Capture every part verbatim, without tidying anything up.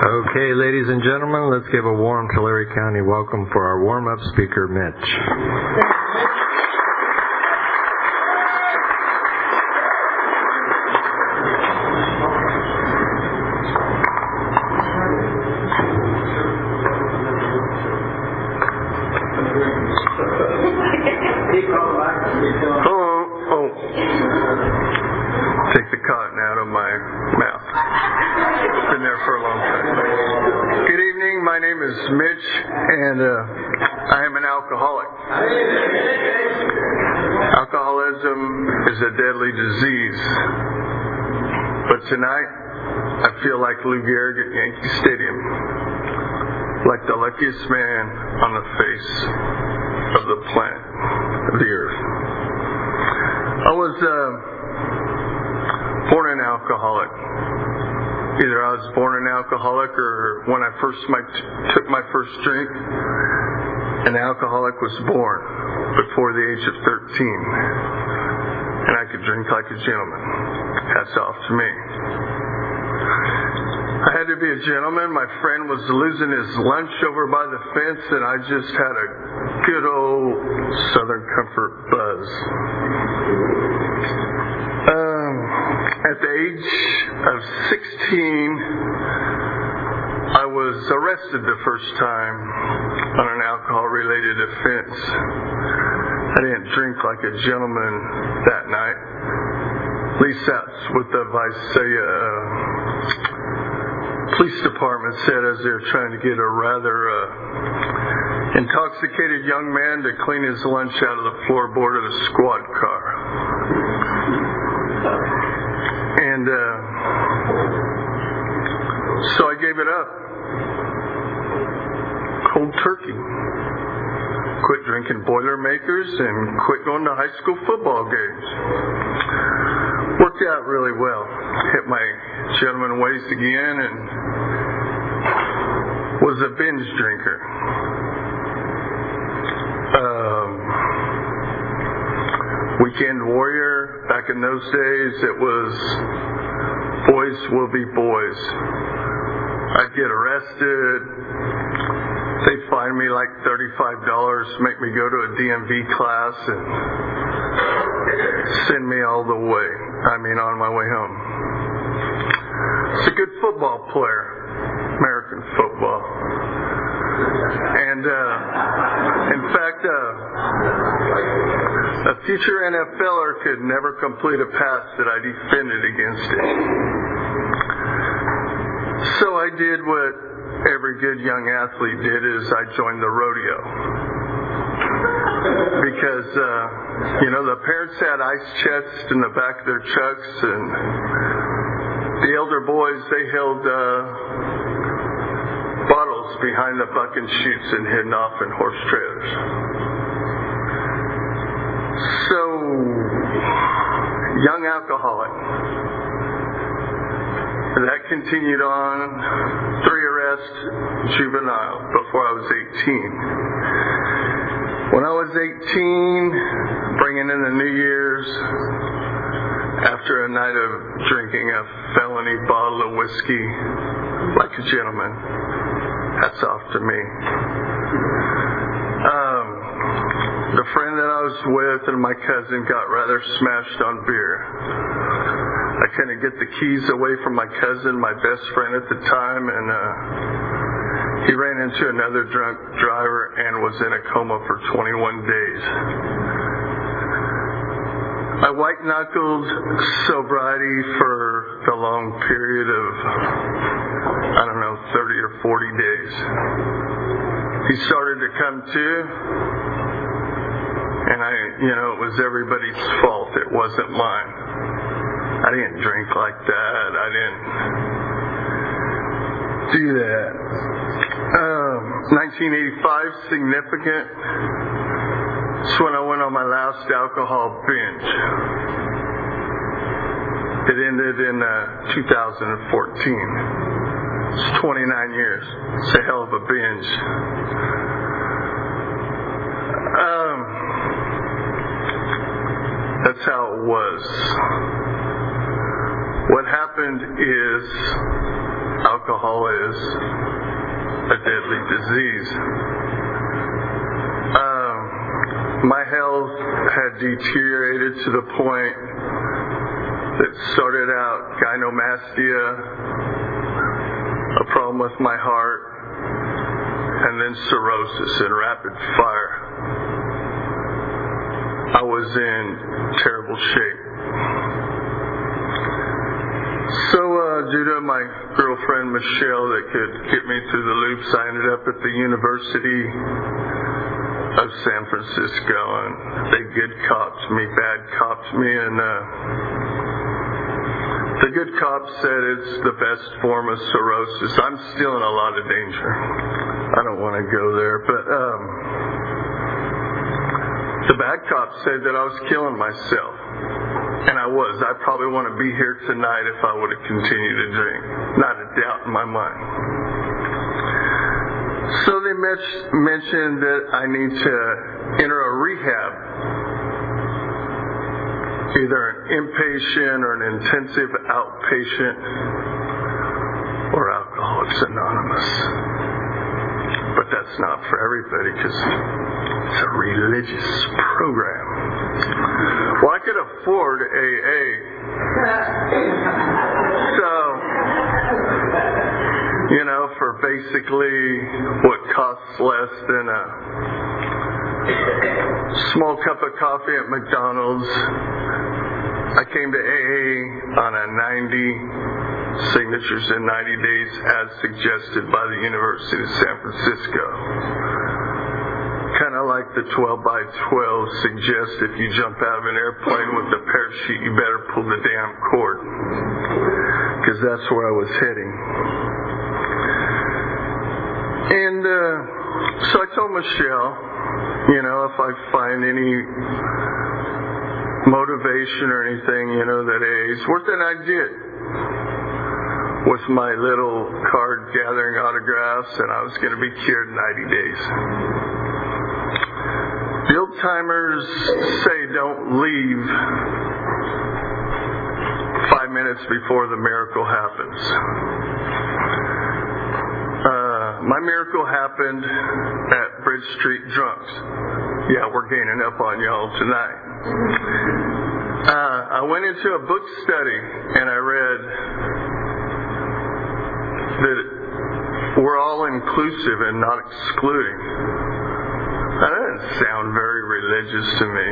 Okay, ladies and gentlemen, let's give a warm Tulare County welcome for our warm-up speaker, Mitch. Hello. Oh. Take the cotton out of my mouth. It's been there for a long time. Good evening. My name is Mitch, and uh, I am an alcoholic. Alcoholism is a deadly disease. But tonight, I feel like Lou Gehrig at Yankee Stadium, like the luckiest man on the face of the planet, of the earth. I was uh, born an alcoholic. Either I was born an alcoholic, or when I first my, took my first drink, an alcoholic was born before the age of thirteen, and I could drink like a gentleman. Hats off to me. I had to be a gentleman. My friend was losing his lunch over by the fence, and I just had a good old Southern Comfort buzz. Um, at the age of sixteen, I was arrested the first time on an alcohol-related offense. I didn't drink like a gentleman that night. At least that's what the Visalia uh, police department said as they were trying to get a rather uh, intoxicated young man to clean his lunch out of the floorboard of the squad car. And uh, so I gave it up. Cold turkey. Quit drinking Boilermakers and quit going to high school football games. Worked out really well. Hit my gentleman ways again and was a binge drinker. Um, weekend warrior. Back in those days, it was boys will be boys. I'd get arrested. They'd fine me like thirty-five dollars, make me go to a D M V class, and send me all the way. I mean, on my way home. It's a good football player, American football. And, uh, in fact, uh, a future N F L er could never complete a pass that I defended against it. So I did what every good young athlete did, is I joined the rodeo. Because, uh, you know, the parents had ice chests in the back of their trucks, and the elder boys, they held uh, bottles behind the bucking chutes and hidden off in horse trailers. So, young alcoholic. That continued on, three arrests, juvenile, before I was eighteen. When I was eighteen, bringing in the New Year's, after a night of drinking a felony bottle of whiskey, like a gentleman, hats off to me. Um, the friend that I was with and my cousin got rather smashed on beer. I couldn't get the keys away from my cousin, my best friend at the time, and uh, he ran into another drunk driver and was in a coma for twenty-one days. I white-knuckled sobriety for the long period of, I don't know, thirty or forty days. He started to come to, and I, you know, it was everybody's fault. It wasn't mine. I didn't drink like that. I didn't do that. Um, nineteen eighty-five, significant. That's when I went on my last alcohol binge. It ended in uh, two thousand fourteen. It's twenty-nine years. It's a hell of a binge. Um, that's how it was. What happened is alcohol is a deadly disease. Um, my health had deteriorated to the point that started out gynecomastia, a problem with my heart, and then cirrhosis in rapid fire. I was in terrible shape. So uh, due to my girlfriend Michelle that could get me through the loops, I ended up at the University of San Francisco, and they good copped me, bad copped me, and uh, the good cops said it's the best form of cirrhosis. I'm still in a lot of danger. I don't want to go there, but um, the bad cops said that I was killing myself. And I was. I probably want to be here tonight if I would have continued to drink. Not a doubt in my mind. So they mentioned that I need to enter a rehab. Either an inpatient or an intensive outpatient or Alcoholics Anonymous. But that's not for everybody because it's a religious program. Well, I could afford A A. So, you know, for basically what costs less than a small cup of coffee at McDonald's, I came to A A on a ninety signatures in ninety days as suggested by the University of San Francisco. Kind of like the twelve by twelve suggests if you jump out of an airplane with a parachute, you better pull the damn cord. Because that's where I was heading. And uh, so I told Michelle, you know, if I find any motivation or anything, you know, that A A is worth it, I did. With my little card gathering autographs, and I was going to be cured in ninety days. The old timers say don't leave five minutes before the miracle happens. Uh, my miracle happened at Bridge Street Drunks. Yeah, we're gaining up on y'all tonight. Uh, I went into a book study and I read that we're all inclusive and not excluding. That doesn't sound very religious to me.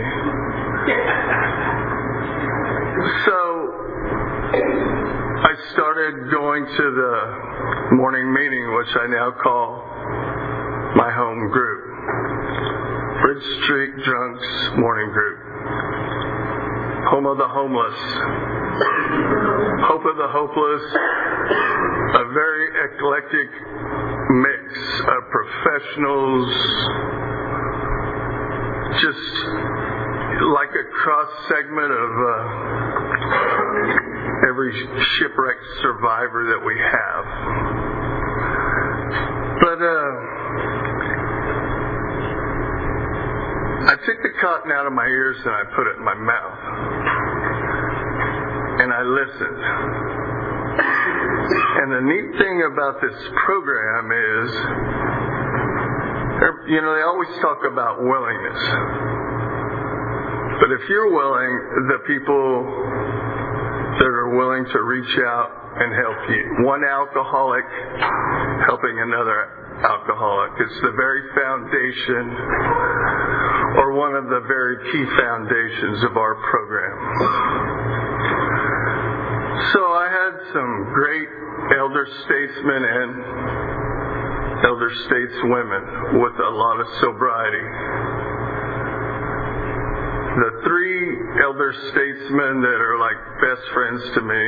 So I started going to the morning meeting, which I now call my home group. Bridge Street Drunks Morning Group. Home of the homeless. Hope of the hopeless. A very eclectic mix of professionals, just like a cross segment of uh, every shipwrecked survivor that we have. But uh, I took the cotton out of my ears and I put it in my mouth. And I listened. And the neat thing about this program is, you know, they always talk about willingness. But if you're willing, the people that are willing to reach out and help you. One alcoholic helping another alcoholic. It's the very foundation, or one of the very key foundations of our program. So I had some great elder statesmen and elder stateswomen with a lot of sobriety. The three elder statesmen that are like best friends to me,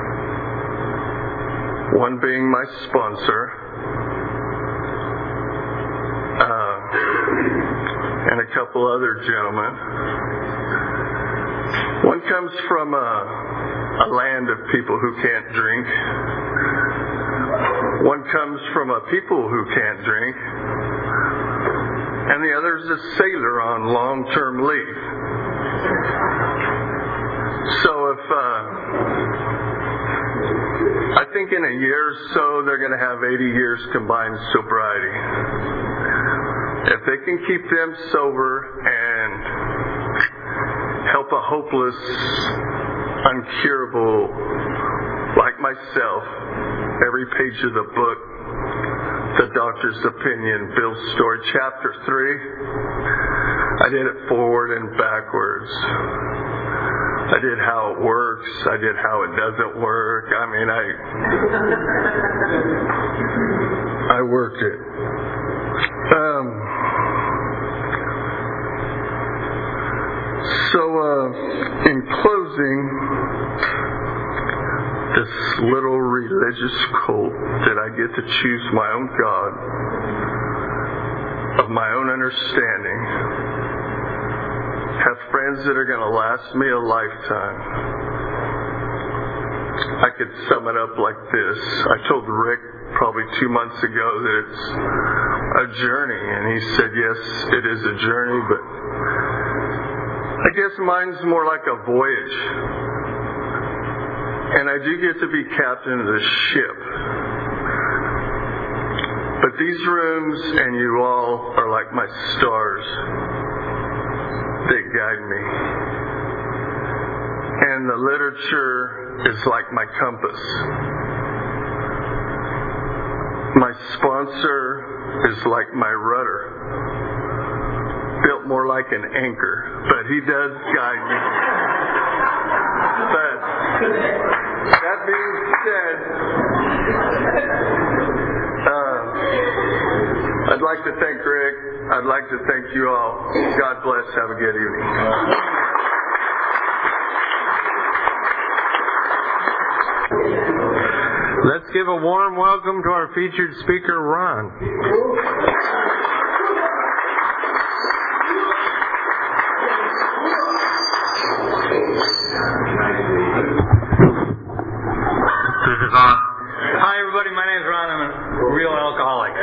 one being my sponsor, uh, and a couple other gentlemen. One comes from a a land of people who can't drink. One comes from a people who can't drink. And the other is a sailor on long-term leave. So if uh, I think in a year or so they're going to have eighty years combined sobriety. If they can keep them sober and help a hopeless, uncurable, like myself, every page of the book, The Doctor's Opinion, Bill's Story, Chapter three, I did it forward and backwards. I did how it works. I did how it doesn't work. I mean, I I worked it. Um, so, uh, in closing, this little religious cult that I get to choose my own God, of my own understanding, have friends that are going to last me a lifetime. I could sum it up like this. I told Rick probably two months ago that it's a journey, and he said, yes, it is a journey, but I guess mine's more like a voyage. And I do get to be captain of the ship. But these rooms and you all are like my stars that guide me. And the literature is like my compass. My sponsor is like my rudder. Built more like an anchor, but he does guide me. But that being said, uh, I'd like to thank Rick. I'd like to thank you all. God bless. Have a good evening. Let's give a warm welcome to our featured speaker, Ron. This is on. Hi, everybody. My name is Ron. I'm a real alcoholic.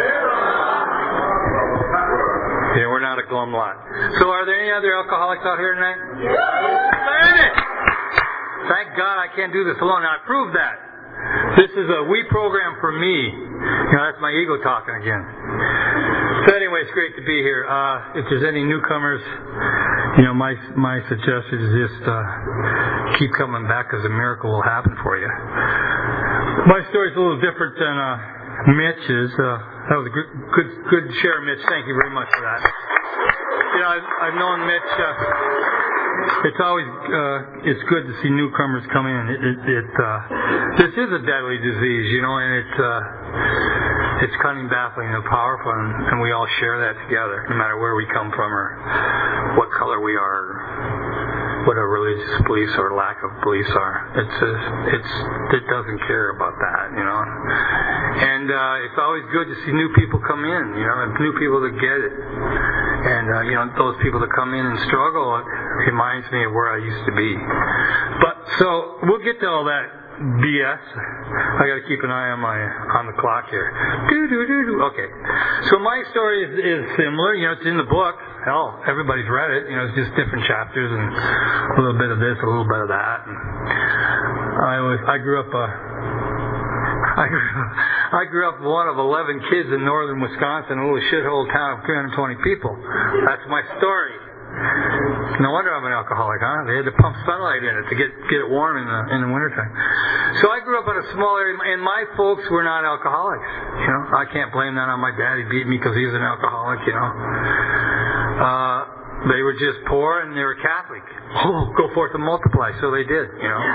Yeah, we're not a glum lot. So, are there any other alcoholics out here tonight? Learn it. Thank God I can't do this alone. Now, I proved that. This is a we program for me. You know, that's my ego talking again. So anyway, it's great to be here. Uh, if there's any newcomers, you know, my my suggestion is just uh, keep coming back, because a miracle will happen for you. My story's a little different than uh, Mitch's. Uh, that was a good, good, good share, Mitch. Thank you very much for that. You know, I've, I've known Mitch. Uh, it's always uh, it's good to see newcomers come in. It, it, it uh, this is a deadly disease, you know, and it's uh, it's cunning, baffling, and powerful, and, and we all share that together, no matter where we come from or what color we are, or what our religious beliefs or lack of beliefs are. It's a, it's it doesn't care about that, you know. And uh, it's always good to see new people come in, you know, and new people that get it. And uh, you know, those people that come in and struggle, it reminds me of where I used to be. But so we'll get to all that B S. I got to keep an eye on my on the clock here. Do do do do. Okay. So my story is, is similar. You know, it's in the book. Hell, everybody's read it. You know, it's just different chapters and a little bit of this, a little bit of that. And I was I grew up a. I grew, I grew up one of eleven kids in northern Wisconsin, a little shithole town of three hundred twenty people. That's my story. No wonder I'm an alcoholic, huh? They had to pump sunlight in it to get get it warm in the in the wintertime. So I grew up in a small area, and my folks were not alcoholics. You know, I can't blame that on my dad. He beat me because he was an alcoholic. You know, uh, they were just poor and they were Catholic. Oh, go forth and multiply. So they did. You know.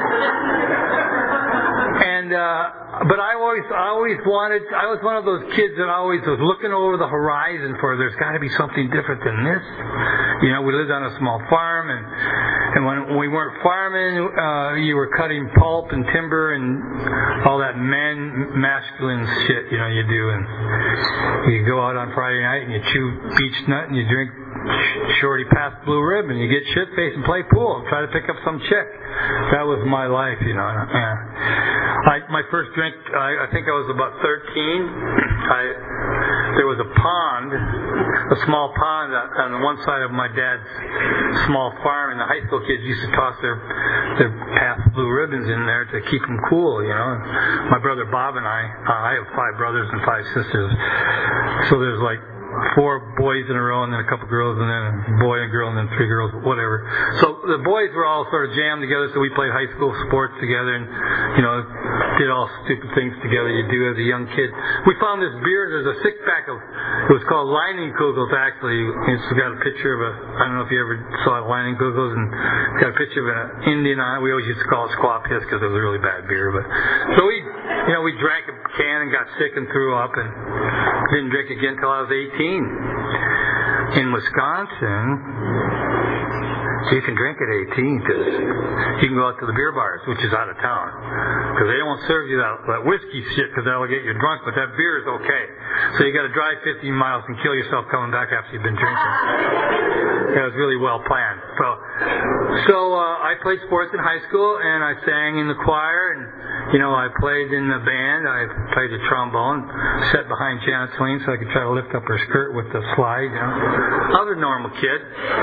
And uh, but I always, I always wanted. I was one of those kids that always was looking over the horizon for. There's got to be something different than this. You know, we lived on a small farm, and and when we weren't farming, uh, you were cutting pulp and timber and all that man masculine shit. You know, you do, and you go out on Friday night and you chew beech nut and you drink shorty past blue rib and you get shit faced and play pool. Try to pick up some chick. That was my life, you know. Yeah. I, my first drink, I, I think I was about thirteen. I there was a pond, a small pond on one side of my dad's small farm, and the high school kids used to toss their their half blue ribbons in there to keep them cool, you know. My brother Bob and I, uh, I have five brothers and five sisters, so there's like four boys in a row, and then a couple girls, and then a boy and a girl, and then three girls, whatever. So the boys were all sort of jammed together, so we played high school sports together, and, you know, did all stupid things together you do as a young kid. We found this beer, there's a six-pack of, it was called Leinenkugels, actually. It's got a picture of a, I don't know if you ever saw Leinenkugels, and it's got a picture of an Indian on it. We always used to call it Squaw Piss because it was a really bad beer. But so we, you know, we drank a can and got sick and threw up, and didn't drink again until I was eighteen. In Wisconsin, you can drink at eighteen because you can go out to the beer bars, which is out of town, because they don't serve you that, that whiskey shit because that'll get you drunk, but that beer is okay. So you got to drive fifteen miles and kill yourself coming back after you've been drinking. That was really well planned. So, so uh, I played sports in high school, and I sang in the choir, and you know, I played in the band. I played the trombone, sat behind Janet Swain so I could try to lift up her skirt with the slide. You know, I was a normal kid.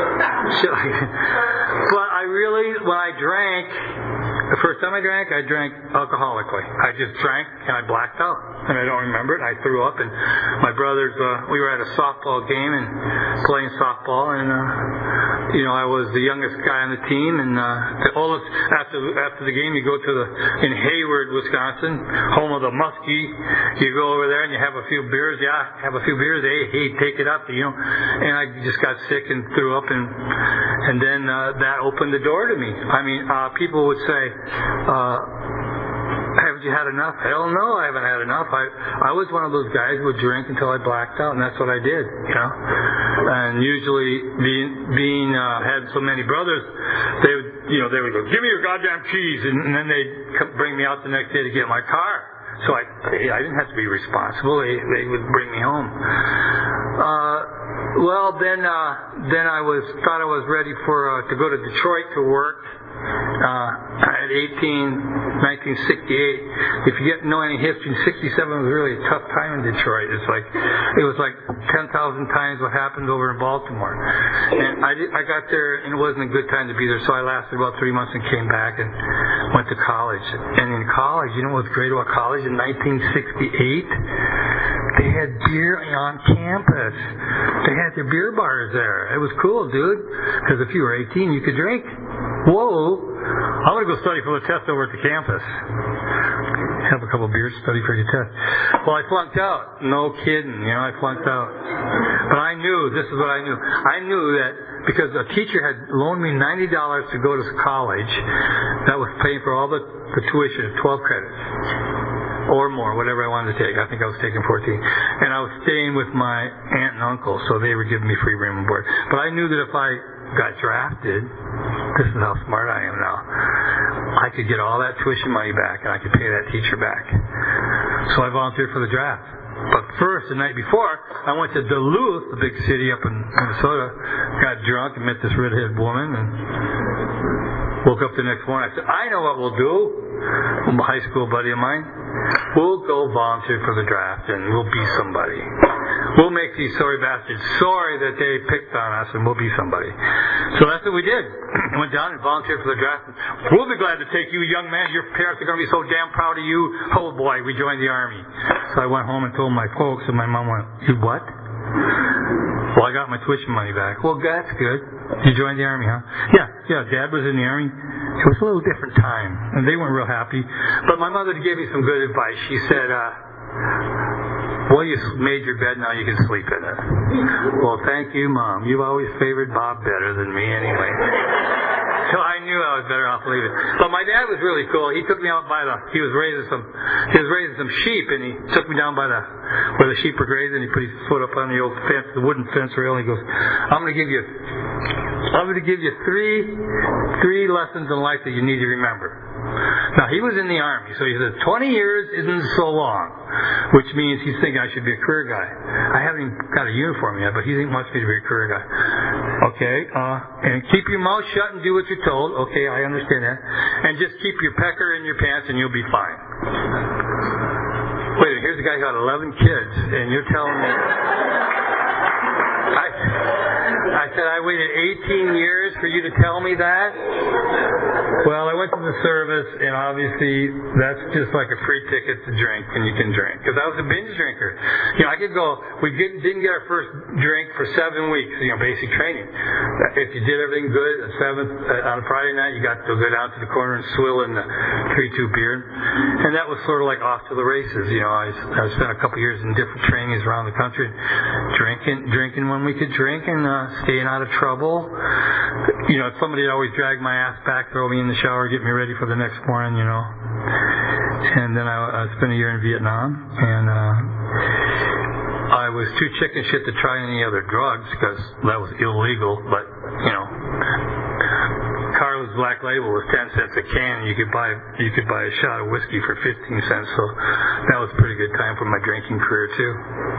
But I really, when I drank, the first time I drank, I drank alcoholically. I just drank and I blacked out, and I don't remember it. I threw up, and my brothers, uh, we were at a softball game and playing softball, and uh, you know, I was the youngest guy on the team, and uh, the oldest. After after the game, you go to the in Hayward, Wisconsin, home of the Muskie. You go over there and you have a few beers. Yeah, have a few beers. Hey, hey, take it up, you know. And I just got sick and threw up, and and then uh, that opened the door to me. I mean, uh, people would say, uh, haven't you had enough? Hell no, I haven't had enough. I I was one of those guys who would drink until I blacked out, and that's what I did, you know. And usually, being being uh, had so many brothers, they would, you know, they would go, give me your goddamn keys, and, and then they'd bring me out the next day to get my car. So I I didn't have to be responsible. They they would bring me home. Uh, well, then uh, then I was thought I was ready for uh, to go to Detroit to work. Uh, at eighteen, nineteen sixty-eight. If you get know any history, sixty-seven was really a tough time in Detroit. It's like it was like ten thousand times what happened over in Baltimore. And I did, I got there, and it wasn't a good time to be there. So I lasted about three months and came back and went to college. And in college, you know what's great about college? In nineteen sixty-eight, they had beer on campus. They had their beer bars there. It was cool, dude. Because if you were eighteen, you could drink. Whoa, I'm going to go study for the test over at the campus. Have a couple of beers, study for your test. Well, I flunked out. No kidding, you know, I flunked out. But I knew, this is what I knew. I knew that because a teacher had loaned me ninety dollars to go to college, that was paying for all the, the tuition, twelve credits. Or more, whatever I wanted to take. I think I was taking fourteen. And I was staying with my aunt and uncle, so they were giving me free room and board. But I knew that if I got drafted, this is how smart I am now, I could get all that tuition money back, and I could pay that teacher back. So I volunteered for the draft. But first, the night before, I went to Duluth, the big city up in Minnesota, got drunk and met this redheaded woman, and woke up the next morning. I said, I know what we'll do. I'm a high school buddy of mine. We'll go volunteer for the draft, and we'll be somebody. We'll make these sorry bastards sorry that they picked on us, and we'll be somebody. So that's what we did. Went down and volunteered for the draft. We'll be glad to take you, young man. Your parents are going to be so damn proud of you. Oh, boy, we joined the Army. So I went home and told my folks, and my mom went, you what? Well, I got my tuition money back. Well, that's good. You joined the Army, huh? Yeah, yeah, Dad was in the Army. It was a little different time, and they weren't real happy. But my mother gave me some good advice. She said, uh, well, you made your bed, now you can sleep in it. Well, thank you, Mom. You've always favored Bob better than me anyway. So I knew I was better off leaving. But my dad was really cool. He took me out by the, he was raising some, he was raising some sheep, and he took me down by the, where the sheep were grazing, and he put his foot up on the old fence, the wooden fence rail, and he goes, I'm going to give you, I'm going to give you three, three lessons in life that you need to remember. Now, he was in the Army, so he said, twenty years isn't so long, which means he's thinking I should be a career guy. I haven't even got a uniform yet, but he wants me to be a career guy. Okay, uh, and keep your mouth shut and do what you're told. Okay, I understand that. And just keep your pecker in your pants and you'll be fine. Wait, here's a guy who had eleven kids, and you're telling me... I, I said, I waited eighteen years for you to tell me that? Well, I went to the service, and obviously that's just like a free ticket to drink, and you can drink. Because I was a binge drinker. You know, I could go, we didn't didn't get our first drink for seven weeks, you know, basic training. If you did everything good, on seventh, uh, on a Friday night, you got to go down to the corner and swill in the three two beer. And that was sort of like off to the races. You know, I, I spent a couple years in different trainings around the country, drinking, drinking when we could drink, and uh, staying out of trouble. You know, somebody would always drag my ass back, throw me in the shower, get me ready for the next morning, you know. And then I, I spent a year in Vietnam, and uh, I was too chicken shit to try any other drugs because that was illegal. But, you know, Carlos Black Label was ten cents a can. You could buy you could buy a shot of whiskey for fifteen cents. So that was a pretty good time for my drinking career, too.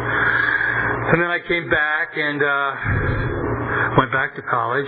And then I came back and uh, went back to college.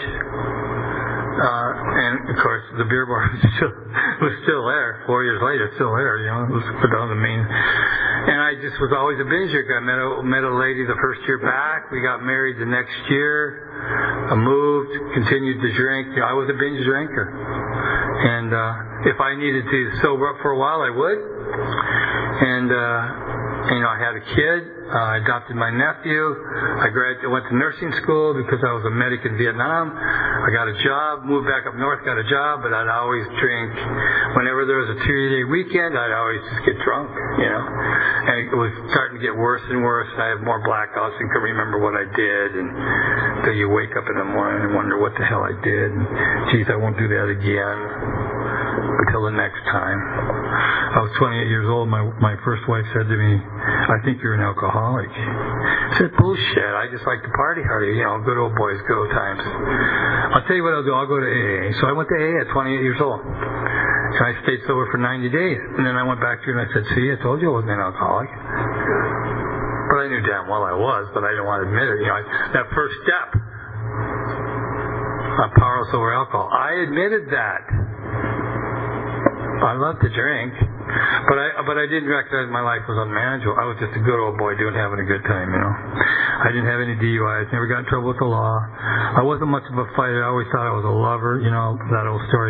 Uh, and of course, the beer bar was still, was still there. Four years later, still there. You know, it was put on the main. And I just was always a binge drinker. I met a met a lady the first year back. We got married the next year. I moved, continued to drink. You know, I was a binge drinker. And uh, if I needed to sober up for a while, I would. And uh, you know, I had a kid. Uh, I adopted my nephew. I graduated, went to nursing school because I was a medic in Vietnam. I got a job, moved back up north, got a job, but I'd always drink. Whenever there was a two-day weekend, I'd always just get drunk, you know. And it was starting to get worse and worse. I had more blackouts and couldn't remember what I did. And so you wake up in the morning and wonder what the hell I did. And, geez, I won't do that again until the next time. I was twenty-eight years old. My my first wife said to me, I think you're an alcoholic. I said, bullshit. I just like to party hardy. You know, good old boys, good old times. I'll tell you what I'll do. I'll go to A A. So I went to A A at twenty-eight years old. And I stayed sober for ninety days. And then I went back to her and I said, see, I told you I wasn't an alcoholic. But I knew damn well I was, but I didn't want to admit it. You know, I, that first step on powerless over alcohol, I admitted that. I love to drink, but I but I didn't recognize my life was unmanageable. I was just a good old boy doing having a good time, you know. I didn't have any D U Is, never got in trouble with the law. I wasn't much of a fighter. I always thought I was a lover, you know, that old story.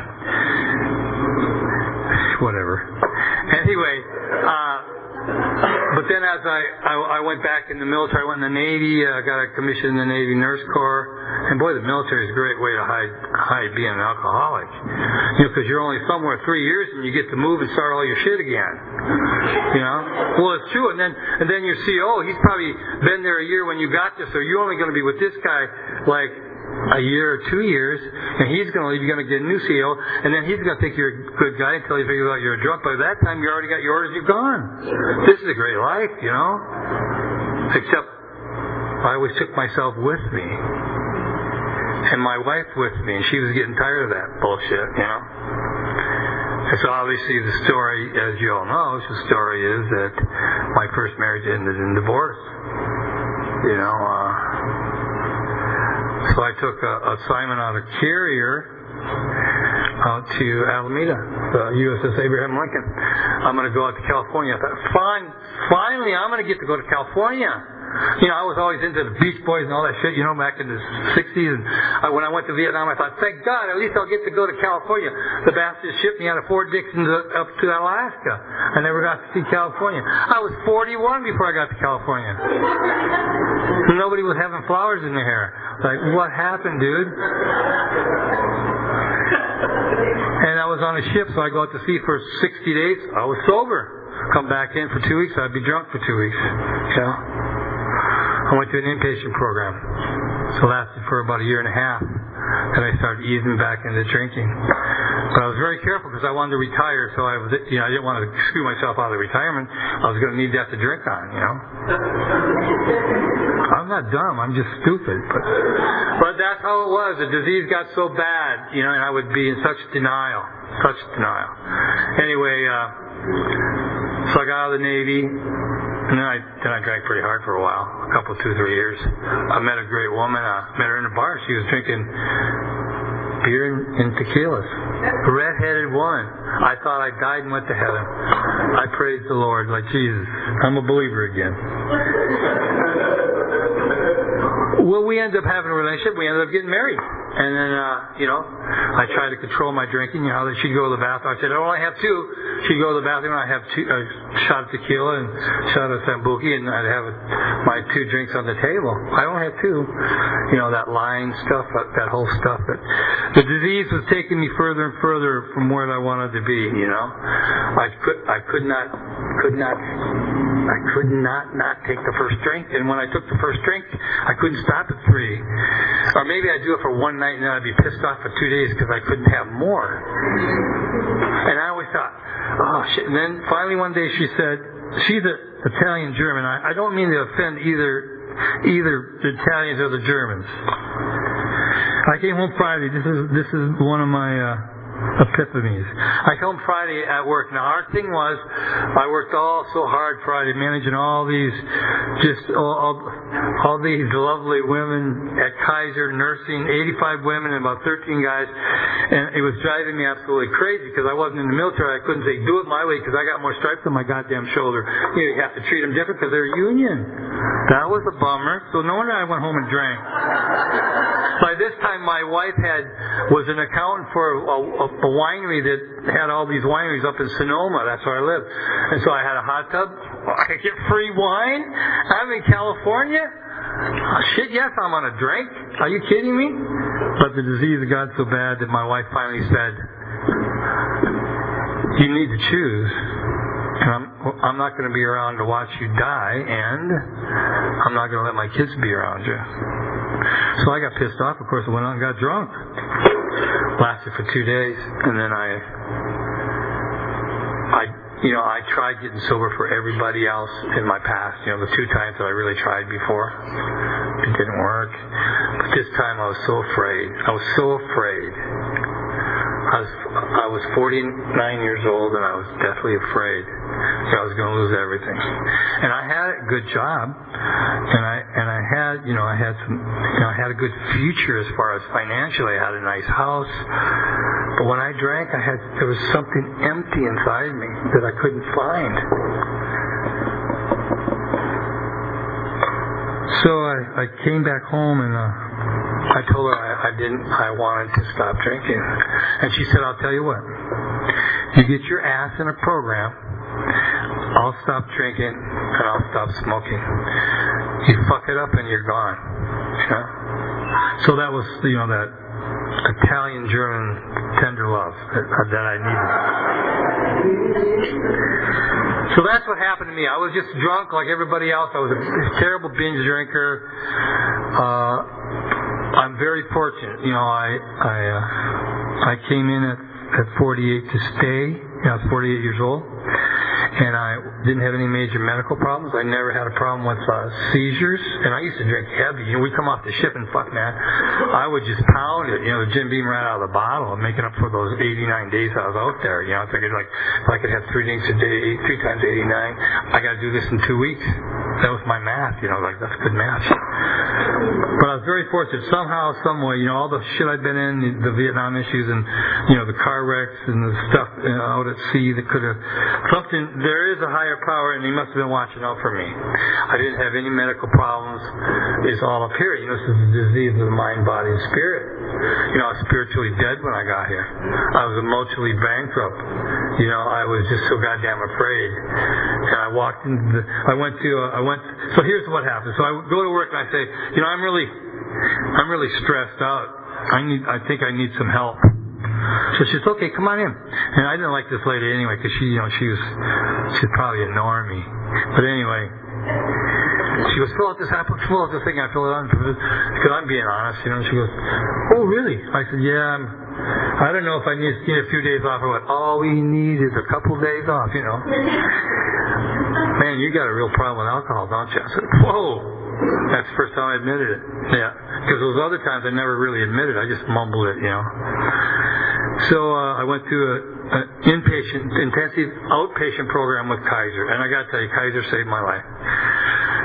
Whatever. Anyway, uh, but then as I, I I went back in the military, I went in the Navy, I uh, got a commission in the Navy Nurse Corps. And boy, the military is a great way to hide hide being an alcoholic. You know, because you're only somewhere three years and you get to move and start all your shit again. You know? Well, it's true. And then and then your C O, he's probably been there a year when you got there, so you're only going to be with this guy like a year or two years, and he's going to leave. You're going to get a new C O, and then he's going to think you're a good guy until he figures out you're a drunk. By that time, you already got your orders. You're gone. This is a great life, you know? Except I always took myself with me. And my wife with me, and she was getting tired of that bullshit, you know. And so obviously the story, as you all know, the story is that my first marriage ended in divorce. You know, uh, so I took a assignment out of Carrier out to Alameda, the U S S Abraham Lincoln. I'm going to go out to California. I thought, fine, finally, I'm going to get to go to California. You know, I was always into the Beach Boys and all that shit, you know, back in the sixties. And I, when I went to Vietnam, I thought, thank God, at least I'll get to go to California. The bastards shipped me out of Fort Dixon to, up to Alaska. I never got to see California. I was forty-one before I got to California. Nobody was having flowers in their hair. Like, what happened, dude? And I was on a ship, so I go out to sea for sixty days. I was sober. Come back in for two weeks, I'd be drunk for two weeks. You know? I went to an inpatient program. So it lasted for about a year and a half. Then I started easing back into drinking. But I was very careful because I wanted to retire, so I was, you know, I didn't want to screw myself out of the retirement. I was going to need that to drink on, you know. I'm not dumb, I'm just stupid. But, but that's how it was. The disease got so bad, you know, and I would be in such denial. Such denial. Anyway, uh, so I got out of the Navy. And then I then I drank pretty hard for a while, a couple, two, three years. I met a great woman. I met her in a bar. She was drinking beer and, and tequilas. Red-headed woman. I thought I died and went to heaven. I praised the Lord like Jesus. I'm a believer again. Well, we ended up having a relationship. We ended up getting married. And then, uh, you know, I tried to control my drinking. You know, that she'd go to the bathroom. I said, oh, I have two. She'd go to the bathroom, and I'd have two, a shot of tequila and a shot of Sambuca, and I'd have my two drinks on the table. I only had two. You know, that lying stuff, that, that whole stuff. That the disease was taking me further and further from where I wanted to be, you know. I could, I could not, could not... I could not not take the first drink, and when I took the first drink, I couldn't stop at three. Or maybe I'd do it for one night, and then I'd be pissed off for two days because I couldn't have more. And I always thought, oh shit. And then finally one day she said, she's an Italian German. I, I don't mean to offend either either the Italians or the Germans. I came home Friday. This is this is one of my. Uh, epiphanies. I come Friday at work. Now our thing was, I worked all so hard Friday, managing all these, just all, all, all these lovely women at Kaiser nursing, eighty-five women and about thirteen guys, and it was driving me absolutely crazy because I wasn't in the military. I couldn't say do it my way because I got more stripes on my goddamn shoulder. You know, you have to treat them different because they're union. That was a bummer. So no wonder I went home and drank. By this time, my wife had was an accountant for a, a a winery that had all these wineries up in Sonoma. That's where I live. And so I had a hot tub. I could get free wine. I'm in California. Oh, shit, yes, I'm on a drink. Are you kidding me? But the disease got so bad that my wife finally said, you need to choose. And I'm, I'm not going to be around to watch you die, and I'm not going to let my kids be around you. So I got pissed off. Of course, I went out and got drunk. Lasted for two days, and then I, I, you know, I tried getting sober for everybody else in my past. You know, the two times that I really tried before, it didn't work. But this time, I was so afraid. I was so afraid. I was, I was forty-nine years old, and I was deathly afraid that I was going to lose everything. And I had a good job, and I and I had, you know, I had some, you know, I had a good future as far as financially. I had a nice house, but when I drank, I had there was something empty inside me that I couldn't find. So I, I came back home and. Uh, I told her I, I didn't, I wanted to stop drinking. And she said, I'll tell you what, you get your ass in a program, I'll stop drinking and I'll stop smoking. You fuck it up and you're gone. You know? So that was, you know, that Italian, German, tender love that, that I needed. So that's what happened to me. I was just drunk like everybody else. I was a terrible binge drinker. Uh, I'm very fortunate. You know, I I uh, I came in at, at forty-eight to stay. You know, I was forty-eight years old, and I didn't have any major medical problems. I never had a problem with uh, seizures, and I used to drink heavy. You know, we come off the ship and fuck, man, I would just pound it. You know, the Jim Beam right out of the bottle, making up for those eighty-nine days I was out there. You know, I figured like if I could have three drinks a day, three times eighty-nine, I got to do this in two weeks. That was my math. You know, like that's good math. But I was very fortunate. Somehow, some way, you know, all the shit I'd been in, the Vietnam issues and, you know, the car wrecks and the stuff you know, out at sea that could have, something, there is a higher power and he must have been watching out for me. I didn't have any medical problems. It's all up here. You know, this is the disease of the mind, body, and spirit. You know, I was spiritually dead when I got here. I was emotionally bankrupt. You know, I was just so goddamn afraid. And I walked into the, I went to, uh, I went, so here's what happened. So I go to work and I say, you know, I'm really, I'm really stressed out. I need, I think I need some help. So she says, okay, come on in. And I didn't like this lady anyway because she, you know, she was, she'd probably ignore me. But anyway, she goes, fill out this application, fill out this thing. I fill it out because I'm being honest, you know. She goes, oh, really? I said, yeah, I'm, I don't know if I need, need a few days off or what. All we need is a couple days off, you know. Man, you got a real problem with alcohol, don't you? I said, whoa. That's the first time I admitted it. Yeah. Because those other times I never really admitted it. I just mumbled it, you know. So uh, I went to an inpatient, intensive outpatient program with Kaiser. And I got to tell you, Kaiser saved my life.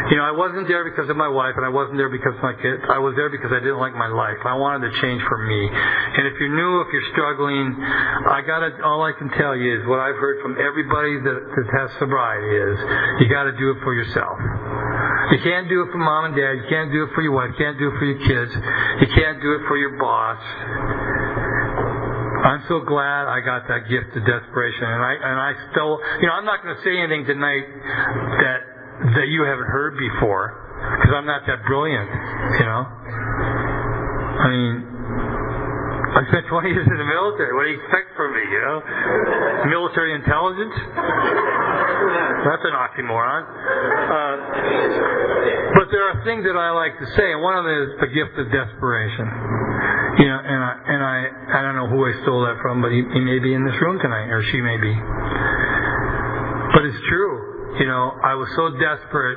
You know, I wasn't there because of my wife, and I wasn't there because of my kids. I was there because I didn't like my life. I wanted to change for me. And if you're new, if you're struggling, I gotta. All I can tell you is what I've heard from everybody that, that has sobriety is you got to do it for yourself. You can't do it for mom and dad. You can't do it for your wife. You can't do it for your kids. You can't do it for your boss. I'm so glad I got that gift of desperation, and I and I still, you know, I'm not going to say anything tonight that that you haven't heard before, because I'm not that brilliant, you know. I mean, I spent twenty years in the military. What do you expect from me, you know? Military intelligence? That's an oxymoron. Uh, but there are things that I like to say, and one of them is the gift of desperation. You know, and I, and I, I don't know who I stole that from, but he, he may be in this room tonight, or she may be. But it's true. You know, I was so desperate.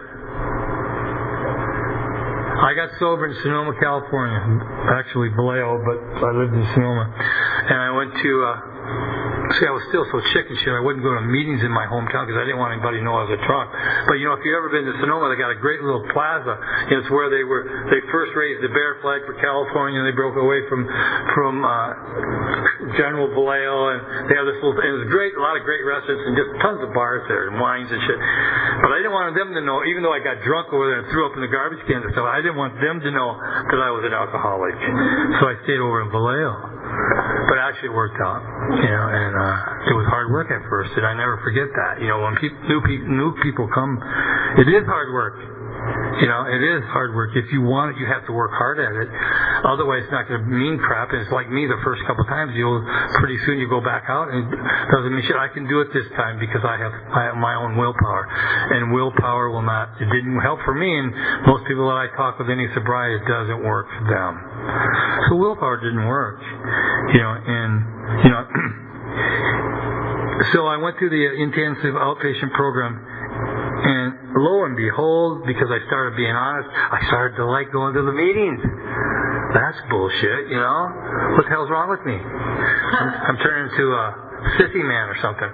I got sober in Sonoma, California. Actually, Vallejo, but I lived in Sonoma. And I went to, uh, see, I was still so chicken shit, I wouldn't go to meetings in my hometown because I didn't want anybody to know I was a drunk. But, you know, if you've ever been to Sonoma, they got a great little plaza. And it's where they were, they first raised the bear flag for California, and they broke away from, from, uh, General Vallejo, and they have this little, and it was great, a lot of great restaurants and just tons of bars there and wines and shit. But I didn't want them to know, even though I got drunk over there and threw up in the garbage cans and stuff, I didn't want them to know that I was an alcoholic. So I stayed over in Vallejo. But actually it worked out, you know, and uh, it was hard work at first, and I never forget that. You know, when people, new, pe- new people come, it is hard work. You know, it is hard work. If you want it, you have to work hard at it. Otherwise, it's not going to mean crap. And it's like me the first couple of times. You'll pretty soon you go back out, and it doesn't mean shit. I can do it this time because I have, I have my own willpower. And willpower will not, it didn't help for me. And most people that I talk with any sobriety, it doesn't work for them. So willpower didn't work. You know, and, you know, so I went through the intensive outpatient program. And lo and behold, because I started being honest, I started to like going to the meetings. That's bullshit, you know? What the hell's wrong with me? I'm, I'm turning into a sissy man or something.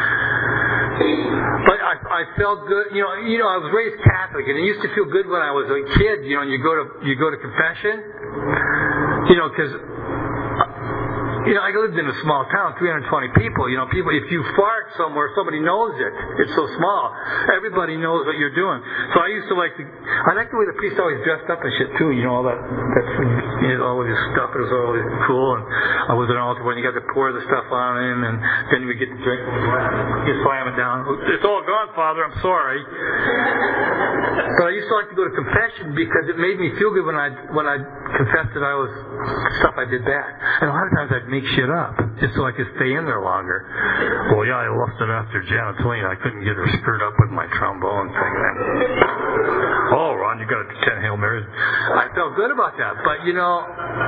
But I, I felt good, you know. You know, I was raised Catholic, and it used to feel good when I was a kid. You know, and you go to you go to confession, you know, because. You know, I lived in a small town, three hundred twenty people. You know, people, if you fart somewhere, somebody knows it. It's so small. Everybody knows what you're doing. So I used to like the, I like the way the priest always dressed up and shit too. You know, all that, that, you know, all of his stuff. It was always cool. And I was at an altar when you got to pour the stuff on him, and then we get to drink. You slam it down. It's all gone, Father. I'm sorry. But I used to like to go to confession because it made me feel good when I when I confessed that I was stuff I did bad. And a lot of times I'd make shit up just so I could stay in there longer. Well, yeah, I lusted after Janet Lane. I couldn't get her skirt up with my trombone thing. Oh, Ron, you got to ten Hail Marys. I felt good about that, but you know,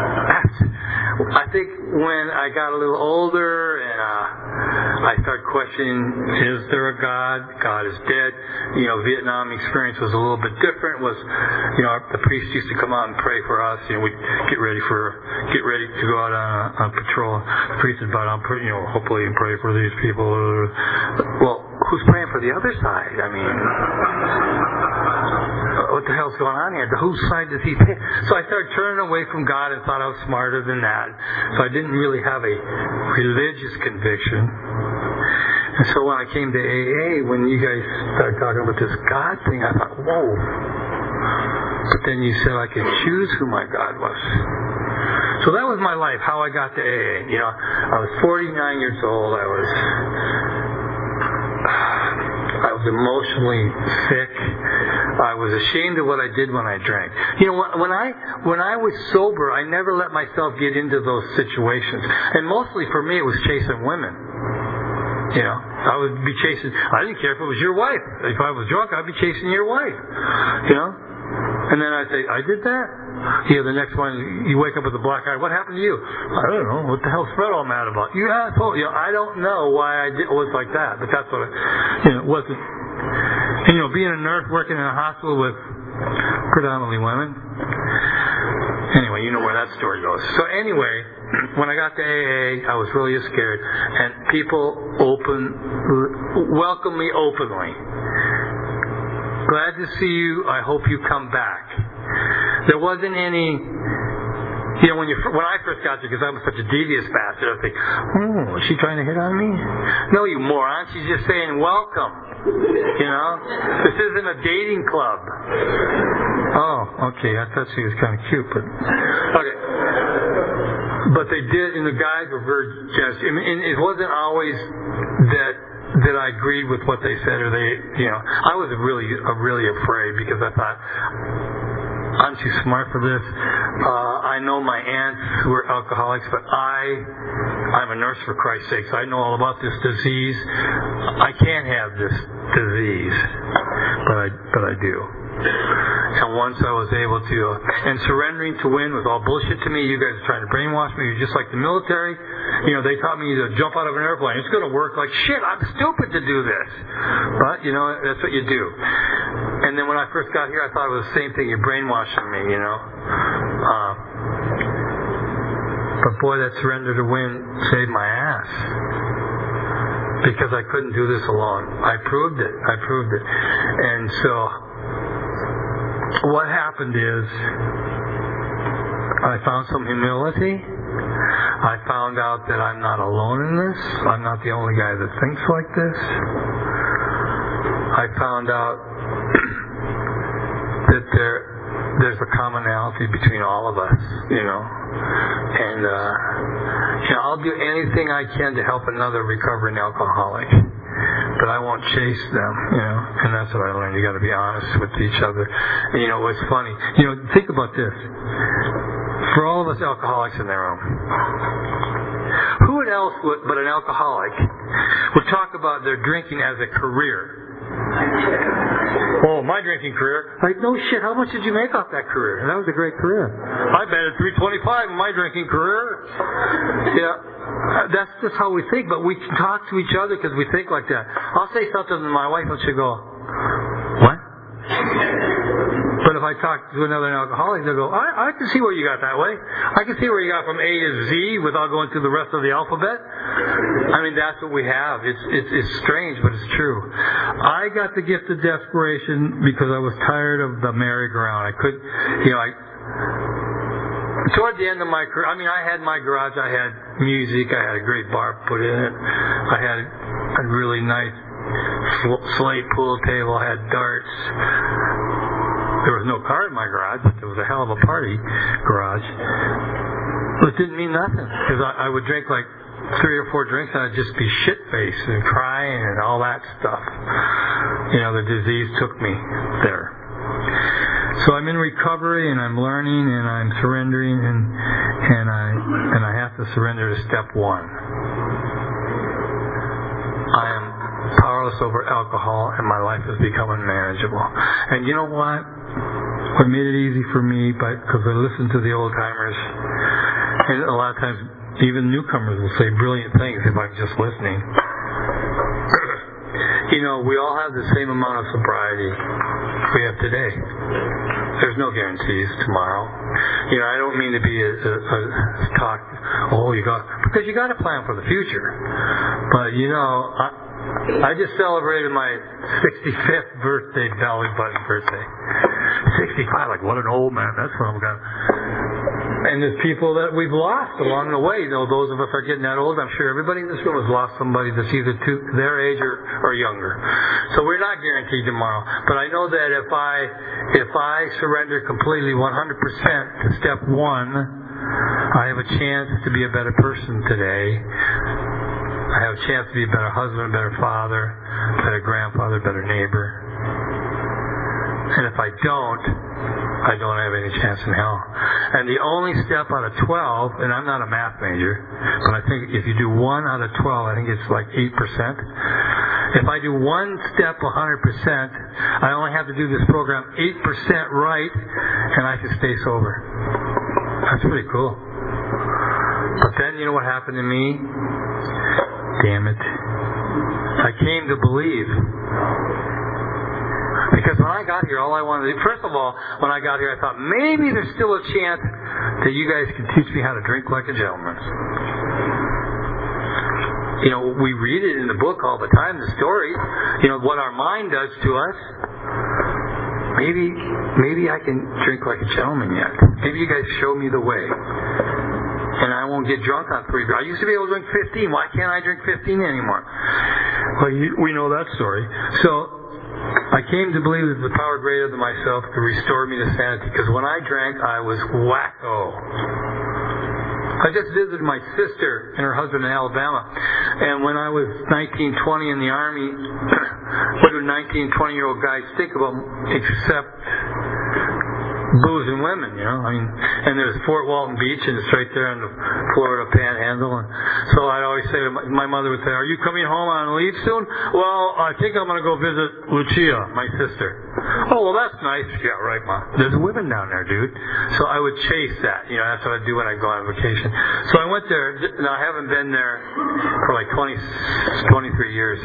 I think when I got a little older and uh, I started questioning, is there a God? God is dead. You know, Vietnam experience was a little bit different. Was, you know, the priest used to come out and pray for us. You know, we'd get ready for, get ready to go out on, on patrol. The priest would bow down, you know, hopefully and pray for these people. Well, who's praying for the other side? I mean, what the hell's going on here? Whose side does he pick? So I started turning away from God and thought I was smarter than that. So I didn't really have a religious conviction. And so when I came to A A, when you guys started talking about this God thing, I thought, whoa. But then you said I could choose who my God was. So that was my life, how I got to A A. You know, I was forty-nine years old. I was, I was emotionally sick. I was ashamed of what I did when I drank. You know, when I when I was sober, I never let myself get into those situations. And mostly for me, it was chasing women. You know, I would be chasing. I didn't care if it was your wife. If I was drunk, I'd be chasing your wife. You know, and then I'd say, I did that. Yeah, the next one, you wake up with a black eye. What happened to you? I don't know. What the hell's Fred all mad about? You asshole. You know, I don't know why I did, was like that, but that's what I, you know, it wasn't. And, you know, being a nurse working in a hospital with predominantly women. Anyway, you know where that story goes. So anyway, when I got to A A, I was really scared, and people open, welcome me openly. glad to see you. I hope you come back. There wasn't any, you know, when you when I first got there, because I was such a devious bastard, I think, oh, is she trying to hit on me? No, you moron. She's just saying welcome. You know, this isn't a dating club. Oh, okay. I thought she was kind of cute, but okay. But they did, and the guys were very generous. And it wasn't always that that I agreed with what they said, or they, you know, I was really, really afraid because I thought, I'm too smart for this. Uh, I know my aunts who are alcoholics, but I, I'm a nurse for Christ's sake, so I know all about this disease. I can't have this disease, but I, but I do. And once I was able to, uh, and surrendering to win was all bullshit to me. You guys are trying to brainwash me. You're just like the military. You know, they taught me to jump out of an airplane. It's going to work. Like, shit, I'm stupid to do this. But, you know, that's what you do. And then when I first got here, I thought it was the same thing. You're brainwashing me, you know. Uh, but boy, that surrender to win saved my ass. Because I couldn't do this alone. I proved it. I proved it. And so what happened is I found some humility. I found out that I'm not alone in this. I'm not the only guy that thinks like this. I found out that there there's a commonality between all of us, you know. And uh, you know, I'll do anything I can to help another recovering alcoholic. But I won't chase them, you know, and that's what I learned. You got to be honest with each other. And, you know, it's funny. You know, think about this. For all of us alcoholics in the room, who else would, but an alcoholic would talk about their drinking as a career? Oh, my drinking career. Like, no shit, how much did you make off that career? And that was a great career. I betted three twenty-five in my drinking career. Yeah. Uh, that's just how we think, but we can talk to each other because we think like that. I'll say something to my wife and she'll go, what? But if I talk to another alcoholic, they'll go, I, I can see where you got that way. I can see where you got from A to Z without going through the rest of the alphabet. I mean, that's what we have. It's, it's, it's strange, but it's true. I got the gift of desperation because I was tired of the merry-go-round. I could, you know, I... Toward the end of my career, I mean, I had my garage. I had music. I had a great bar put in it. I had a really nice slate pool table. I had darts. There was no car in my garage, but there was a hell of a party garage. But it didn't mean nothing because I, I would drink like three or four drinks and I'd just be shit-faced and crying and all that stuff. You know, the disease took me there. So I'm in recovery and I'm learning and I'm surrendering and and I and I have to surrender to step one. I am powerless over alcohol and my life has become unmanageable. And you know what? What made it easy for me, because I listen to the old timers, and a lot of times even newcomers will say brilliant things if I'm just listening. You know, we all have the same amount of sobriety we have today. There's no guarantees tomorrow. You know, I don't mean to be a, a, a talk, oh, you got, because you got to plan for the future. But, you know, I, I just celebrated my sixty-fifth birthday, belly button birthday. sixty-five, like, what an old man. That's what I'm going to... And there's people that we've lost along the way. You know, those of us are getting that old. I'm sure everybody in this room has lost somebody that's either to their age or, or younger. So we're not guaranteed tomorrow. But I know that if I if I surrender completely one hundred percent to step one, I have a chance to be a better person today. I have a chance to be a better husband, a better father, better grandfather, better neighbor. And if I don't, I don't have any chance in hell. And the only step out of twelve, and I'm not a math major, but I think if you do one out of twelve, I think it's like eight percent. If I do one step one hundred percent, I only have to do this program eight percent right, and I can stay sober. That's pretty cool. But then, you know what happened to me? Damn it. I came to believe. Because when I got here, all I wanted to do, first of all, when I got here, I thought, maybe there's still a chance that you guys can teach me how to drink like a gentleman. You know, we read it in the book all the time, the stories, you know, what our mind does to us. maybe, maybe I can drink like a gentleman yet. Maybe you guys show me the way. And I won't get drunk on three beers. I used to be able to drink fifteen. Why can't I drink fifteen anymore? Well, you, we know that story. So I came to believe that the power greater than myself could restore me to sanity. Because when I drank, I was wacko. I just visited my sister and her husband in Alabama. And when I was nineteen, twenty in the Army, what do nineteen, twenty-year-old guys think about except booze and women, you know? I mean, and there's Fort Walton Beach, and it's right there in the Florida Panhandle. And so I'd always say to my, my mother would say, "Are you coming home on leave soon?" "Well, I think I'm going to go visit Lucia, my sister." "Oh, well, that's nice." "Yeah, right, Mom. There's women down there, dude." So I would chase that. You know, that's what I do when I go on vacation. So I went there, and I haven't been there for like twenty, twenty-three years.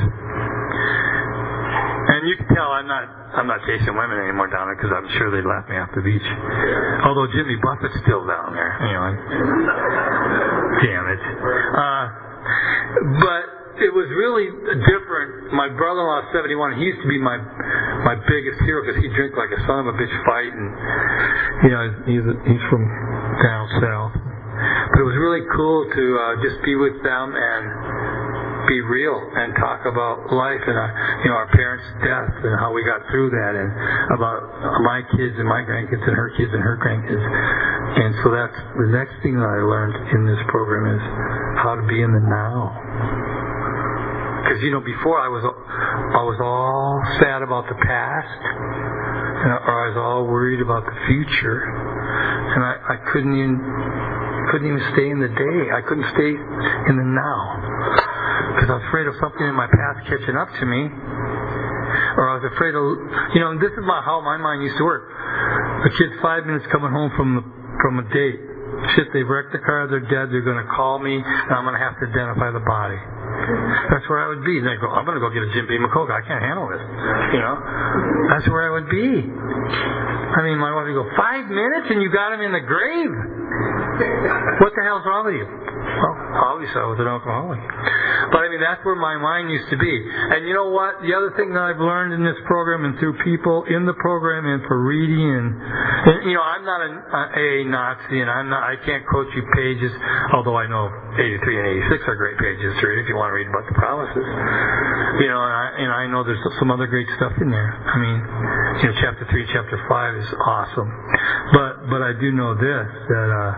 And you can tell I'm not I'm not chasing women anymore down there because I'm sure they'd laugh me off the beach. Although Jimmy Buffett's still down there. Anyway. Damn it. Uh, but it was really different. My brother-in-law, seventy-one, he used to be my my biggest hero because he'd drink like a son of a bitch fight. And, you know, he's, he's from down south. But it was really cool to uh, just be with them and be real and talk about life and our, you know, our parents' death and how we got through that, and about my kids and my grandkids and her kids and her grandkids. And so that's the next thing that I learned in this program is how to be in the now. Because, you know, before I was I was all sad about the past, and, or I was all worried about the future, and I, I couldn't even couldn't even stay in the day. I couldn't stay in the now. Because I was afraid of something in my past catching up to me. Or I was afraid of, you know, this is my, how my mind used to work. A kid's five minutes coming home from the, from a date. Shit, they've wrecked the car, they're dead, they're going to call me, and I'm going to have to identify the body. That's where I would be. And they go, I'm going to go get a Jim Beam of Coke. I can't handle this. You know? That's where I would be. I mean, my wife would go, five minutes and you got him in the grave? What the hell's wrong with you? Well, obviously I was an alcoholic. But I mean, that's where my mind used to be. And you know what? The other thing that I've learned in this program and through people in the program and for reading and, and you know, I'm not an A A Nazi and I'm not, I can't quote you pages, although I know eighty-three and eighty-six are great pages to read if you want to read about the promises. You know, and I, and I know there's some other great stuff in there. I mean, you know, chapter three, chapter five is awesome. But, but I do know this, that, uh,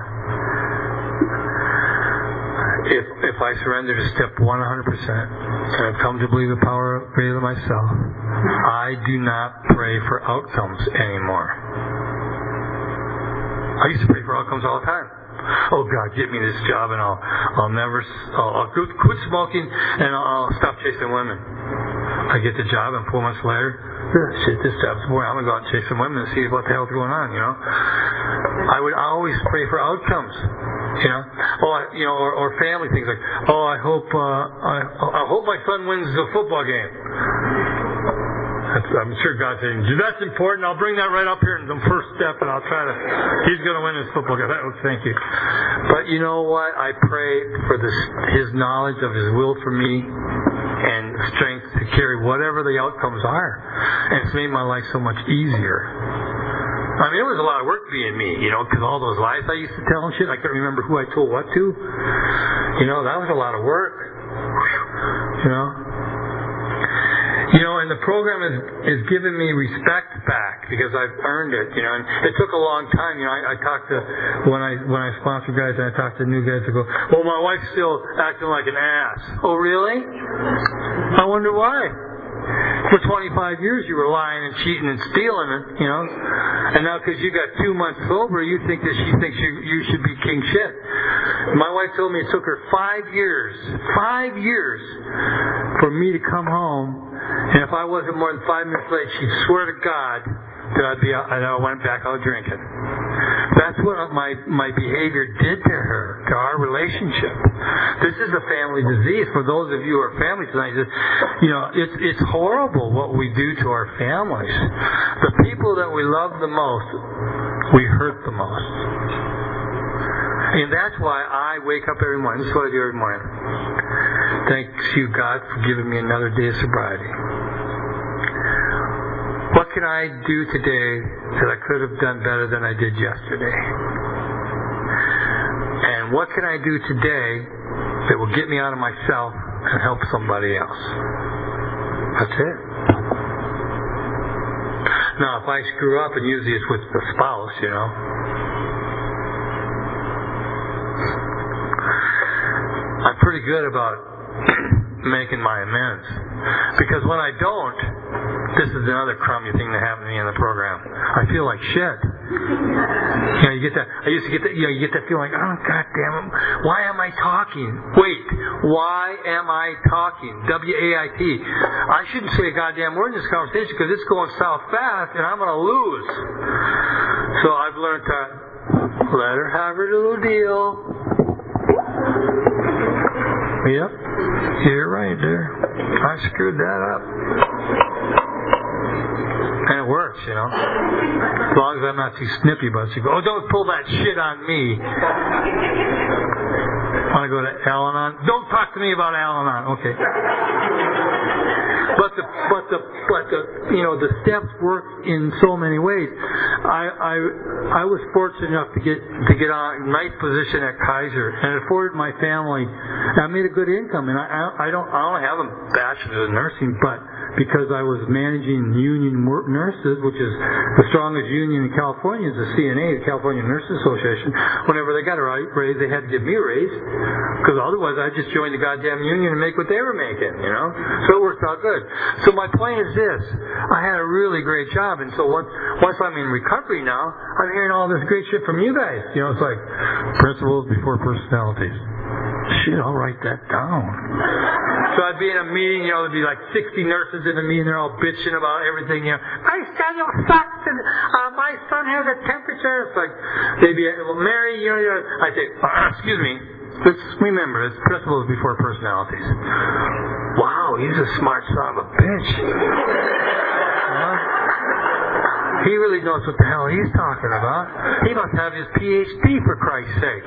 If if I surrender to step one hundred percent and I've come to believe the power greater than myself, I do not pray for outcomes anymore. I used to pray for outcomes all the time. Oh God, get me this job and I'll I'll never I'll, I'll quit smoking and I'll, I'll stop chasing women. I get the job and four months later, shit, this job's boring. I'm gonna go out and chase some women and see what the hell's going on. You know, I would always pray for outcomes. You know, oh, I, you know, or, or family things like, oh, I hope, uh, I, I hope my son wins the football game. That's, I'm sure God's saying, that's important. I'll bring that right up here in the first step, and I'll try to. He's going to win his football game. Thank you. But you know what? I pray for this, His knowledge of His will for me, and strength to carry whatever the outcomes are, and it's made my life so much easier. I mean, it was a lot of work being me, you know, because all those lies I used to tell and shit, I couldn't remember who I told what to. You know, that was a lot of work. You know? You know, and the program is is giving me respect back because I've earned it, you know, and it took a long time. You know, I, I talked to, when I when I sponsor guys and I talk to new guys, I go, well, my wife's still acting like an ass. Oh, really? I wonder why. For twenty-five years you were lying and cheating and stealing it, you know. And now because you got two months sober, you think that she thinks you, you should be king shit. My wife told me it took her five years, five years for me to come home. And if I wasn't more than five minutes late, she'd swear to God that I'd be out, and I went back out drinking. That's what my my behavior did to her, to our relationship. This is a family disease. For those of you who are family tonight, you know, it's it's horrible what we do to our families. The people that we love the most, we hurt the most. And that's why I wake up every morning. This is what I do every morning. Thank you, God, for giving me another day of sobriety. What's what can I do today that I could have done better than I did yesterday? And what can I do today that will get me out of myself and help somebody else? That's it. Now, if I screw up, and usually it's with the spouse, you know. I'm pretty good about making my amends. Because when I don't, this is another crummy thing that happened to me in the program. I feel like shit. You know, you get that. I used to get that. You know, you get that feeling like, oh, God damn it, why am I talking? Wait, why am I talking? W A I T. I shouldn't say a goddamn word in this conversation because it's going south fast and I'm going to lose. So I've learned to let her have her little deal. Yep, you're right there. I screwed that up. And it works, you know. As long as I'm not too snippy about it. You go, oh, don't pull that shit on me. Want to go to Al-Anon? Don't talk to me about Al-Anon. Okay. But the but the but the you know the steps work in so many ways. I I I was fortunate enough to get to get on a nice position at Kaiser, and it afforded my family. I made a good income, and I I, I don't I don't have a bachelor's in nursing, but because I was managing union work nurses, which is the strongest union in California, is the C N A, the California Nurses Association. Whenever they got a raise, they had to give me a raise, because otherwise I'd just join the goddamn union and make what they were making, you know. So it worked out good. So my point is this: I had a really great job, and so once once I'm in recovery now, I'm hearing all this great shit from you guys. You know, it's like principles before personalities. Shit, I'll write that down. So I'd be in a meeting, you know, there'd be like sixty nurses in the meeting, they're all bitching about everything, you know. My schedule sucks, and uh, my son has a temperature. It's like, they'd be, well, Mary, you know, I'd say, uh, excuse me, let's remember, it's principles before personalities. Wow, he's a smart son of a bitch. Huh? He really knows what the hell he's talking about. He must have his P H D, for Christ's sake.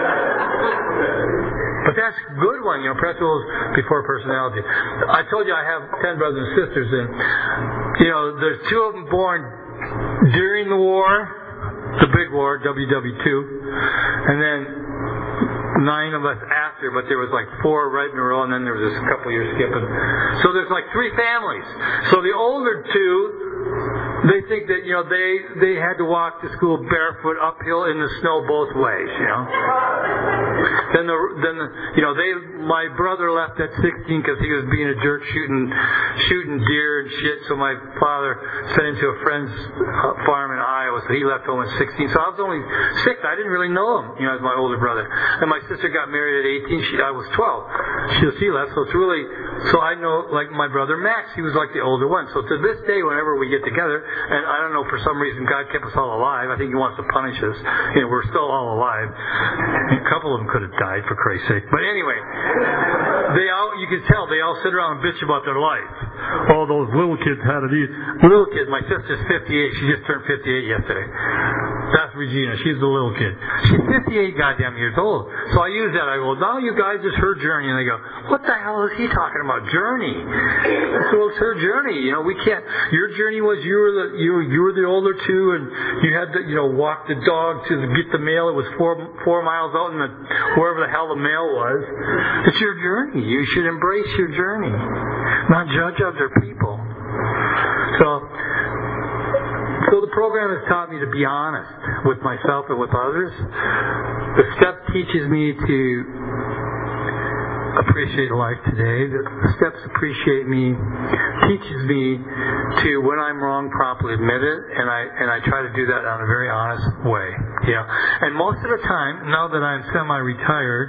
But that's a good one, you know, principles before personality. I told you I have ten brothers and sisters, and, you know, there's two of them born during the war, the big war, W W two, and then nine of us after, but there was like four right in a row, and then there was just a couple years skipping. So there's like three families. So the older two, they think that, you know, they they had to walk to school barefoot uphill in the snow both ways, you know. Then the then the, you know they my brother left at sixteen because he was being a jerk shooting shooting deer and shit. So my father sent him to a friend's farm in Iowa. So he left home at sixteen. So I was only six. I didn't really know him, you know, as my older brother. And my sister got married at eighteen. She I was twelve. She she left. So it's really so I know, like my brother Max, he was like the older one. So to this day, whenever we get together, and I don't know, for some reason God kept us all alive. I think He wants to punish us. You know, we're still all alive. A couple of them could have died, for Christ's sake. But anyway, they all, you can tell, they all sit around and bitch about their life. All those little kids had it easy. Little kids, my sister's fifty-eight. She just turned fifty-eight yesterday. That's Regina. She's the little kid. She's fifty-eight goddamn years old. So I use that. I go, now you guys, it's her journey. And they go, what the hell is he talking about? Journey. So it's her journey. You know, we can't. Your journey was you were the you were, you were the older two, and you had to, you know, walk the dog to get the mail. It was four four miles out in the wherever the hell the mail was. It's your journey. You should embrace your journey, not judge other people. So. So the program has taught me to be honest with myself and with others. The step teaches me to appreciate life today. The steps appreciate me, teaches me to, when I'm wrong, properly admit it, and I and I try to do that in a very honest way. Yeah. And most of the time, now that I'm semi-retired,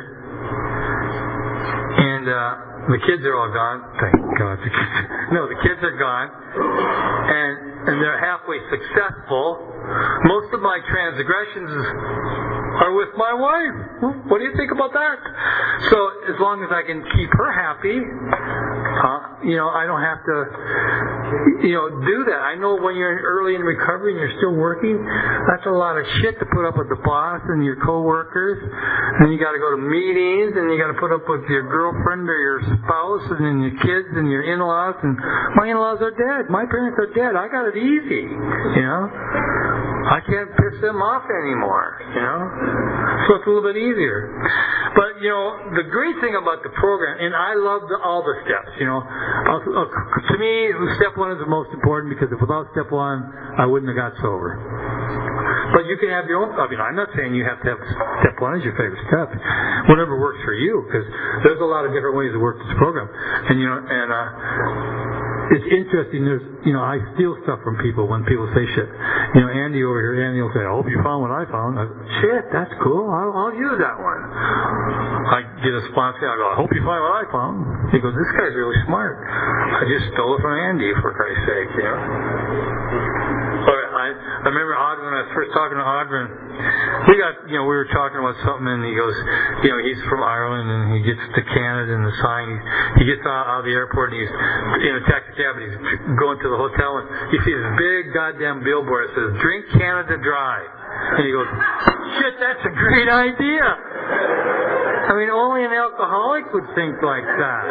and uh, the kids are all gone. Thank God. The kids, no, the kids are gone, and. And they're halfway successful. Most of my transgressions are with my wife. What do you think about that? So as long as I can keep her happy, uh, you know, I don't have to, you know, do that. I know when you're early in recovery and you're still working, that's a lot of shit to put up with the boss and your coworkers. And you got to go to meetings, and you got to put up with your girlfriend or your spouse, and then your kids and your in-laws. And my in-laws are dead. My parents are dead. I got it easy, you know. I can't piss them off anymore, you know. So it's a little bit easier. But, you know, the great thing about the program, and I love the, all the steps, you know. Uh, uh, to me, step one is the most important, because if without step one, I wouldn't have got sober. But you can have your own. I mean, I'm not saying you have to have step one as your favorite step. Whatever works for you, because there's a lot of different ways to work this program. And, you know, and, uh, it's interesting. There's, you know, I steal stuff from people when people say shit. You know, Andy over here, Andy will say, "I hope you found what I found." I go, "Shit, that's cool. I'll, I'll use that one." I get a sponsor. I go, "I hope you find what I found." He goes, "This guy's really smart. I just stole it from Andy, for Christ's sake," you know. But I, I remember Audrey, when I was first talking to Audrey, we got, you know, we were talking about something, and he goes, you know, he's from Ireland, and he gets to Canada, and the sign, he, he gets out, out of the airport, and he's in a taxi cab, and he's going to the hotel, and he sees this big goddamn billboard that says, "Drink Canada Dry." And he goes, "Shit, that's a great idea." I mean, only an alcoholic would think like that.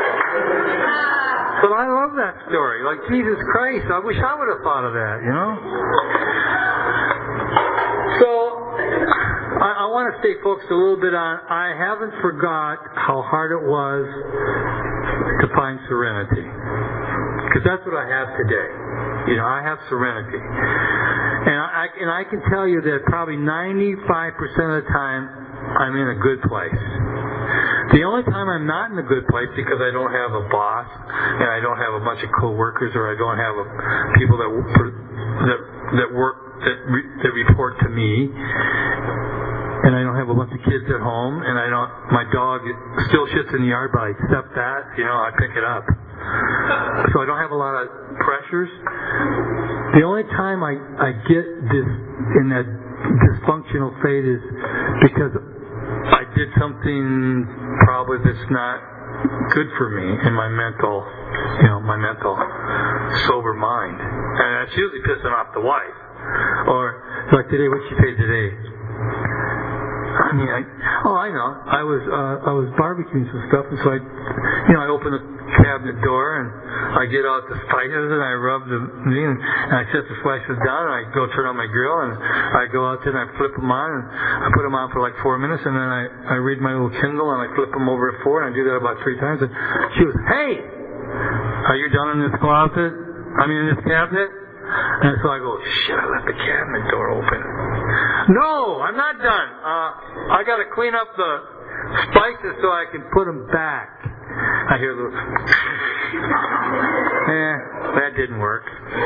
But I love that story. Like, Jesus Christ, I wish I would have thought of that, you know? So, I, I want to stay focused a little bit on, I haven't forgot how hard it was to find serenity. Because that's what I have today. You know, I have serenity. And I, and I can tell you that probably ninety-five percent of the time, I'm in a good place. The only time I'm not in a good place, because I don't have a boss, and I don't have a bunch of coworkers, or I don't have a, people that that that work that re, that report to me, and I don't have a bunch of kids at home, and I don't. My dog still shits in the yard, but I accept that. You know, I pick it up. So I don't have a lot of pressures. The only time I I get this in that dysfunctional state is because I did something probably that's not good for me in my mental, you know, my mental sober mind. And that's usually pissing off the wife. Or, like today, what'd she say today? I mean, I, oh, I know. I was, uh, I was barbecuing some stuff, and so I, you know, I opened the cabinet door, and I get out the spices, and I rub the meat, and I set the slices down, and I go turn on my grill, and I go out there, and I flip them on, and I put them on for like four minutes, and then I, I read my little Kindle, and I flip them over at four, and I do that about three times, and she was, "Hey, are you done in this closet? I mean, in this cabinet?" And so I go, "Shit, I left the cabinet door open." "No, I'm not done. Uh, I got to clean up the spices so I can put them back." I hear a little, eh, that didn't work.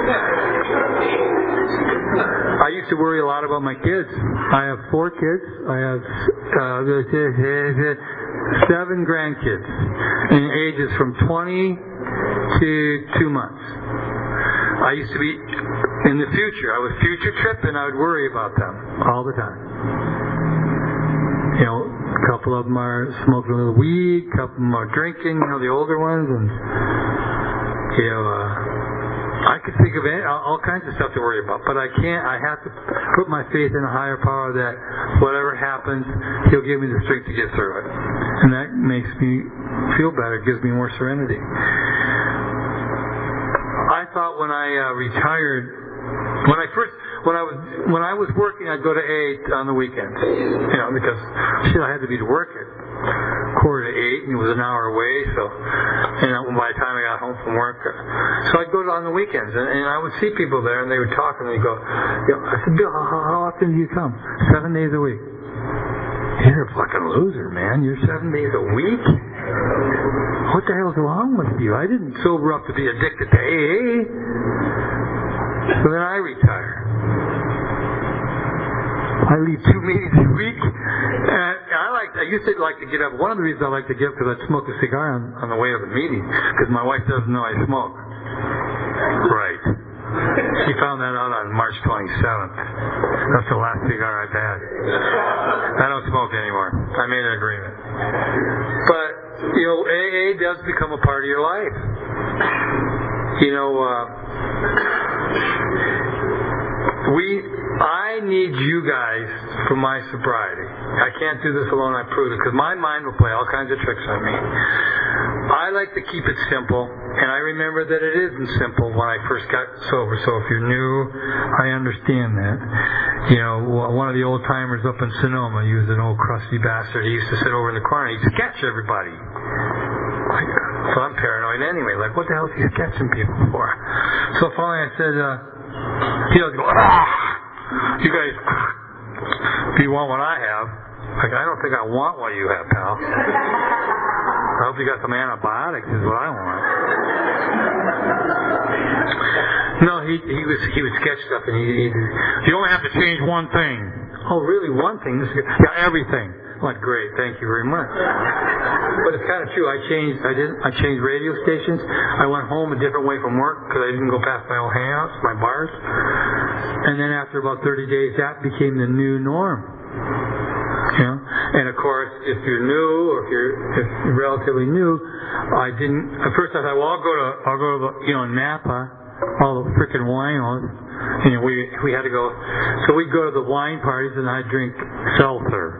I used to worry a lot about my kids. I have four kids. I have uh, seven grandkids in ages from twenty to two months. I used to be, in the future, I would future trip, and I would worry about them all the time. You know, a couple of them are smoking a little weed, a couple of them are drinking, you know, the older ones, and, you know, uh, I could think of any, all kinds of stuff to worry about, but I can't, I have to put my faith in a higher power that whatever happens, He'll give me the strength to get through it. And that makes me feel better, gives me more serenity. I thought when I uh, retired, when I first, when I was, when I was working, I'd go to A on the weekends, you know, because shit, I had to be to work at quarter to eight, and it was an hour away. So, you know, by the time I got home from work, so I'd go to, on the weekends, and, and I would see people there, and they would talk, and they'd go, you know, I said, "Bill, how, how often do you come?" "Seven days a week." "You're a fucking loser, man. You're seven days a week? What the hell's wrong with you? I didn't sober up to be addicted to A A." So then I retire. I leave two meetings a week. And I like. I used to like to get up. One of the reasons I like to get up because I'd smoke a cigar on, on the way to the meeting because my wife doesn't know I smoke. Right. She found that out on March twenty-seventh. That's the last cigar I've had. I don't smoke anymore. I made an agreement. But, you know, A A does become a part of your life. you know, uh, we, I need you guys for my sobriety. I can't do this alone, I prove it, because my mind will play all kinds of tricks on me. I like to keep it simple, and I remember that it isn't simple when I first got sober. So if you're new, I understand that. You know, one of the old timers up in Sonoma, he was an old crusty bastard. He used to sit over in the corner, he'd sketch everybody. So I'm paranoid anyway. Like, what the hell is he sketching people for? So finally I said, uh, he doesn't go, ah! You guys, do you want what I have? Like, I don't think I want what you have, pal. I hope you got some antibiotics is what I want. No, he he was he would sketch stuff and he, he you only have to change one thing. Oh, really? One thing? This is, yeah, everything. I'm like, great, thank you very much. But it's kind of true. I changed. I did. I changed radio stations. I went home a different way from work because I didn't go past my old hangouts, my bars. And then after about thirty days, that became the new norm. You know? And of course, if you're new or if you're, if you're relatively new, I didn't. At first, I thought, well, I'll go to I'll go to the, you know Napa, all the frickin' winos. You know, we we had to go. So we'd go to the wine parties and I'd drink seltzer.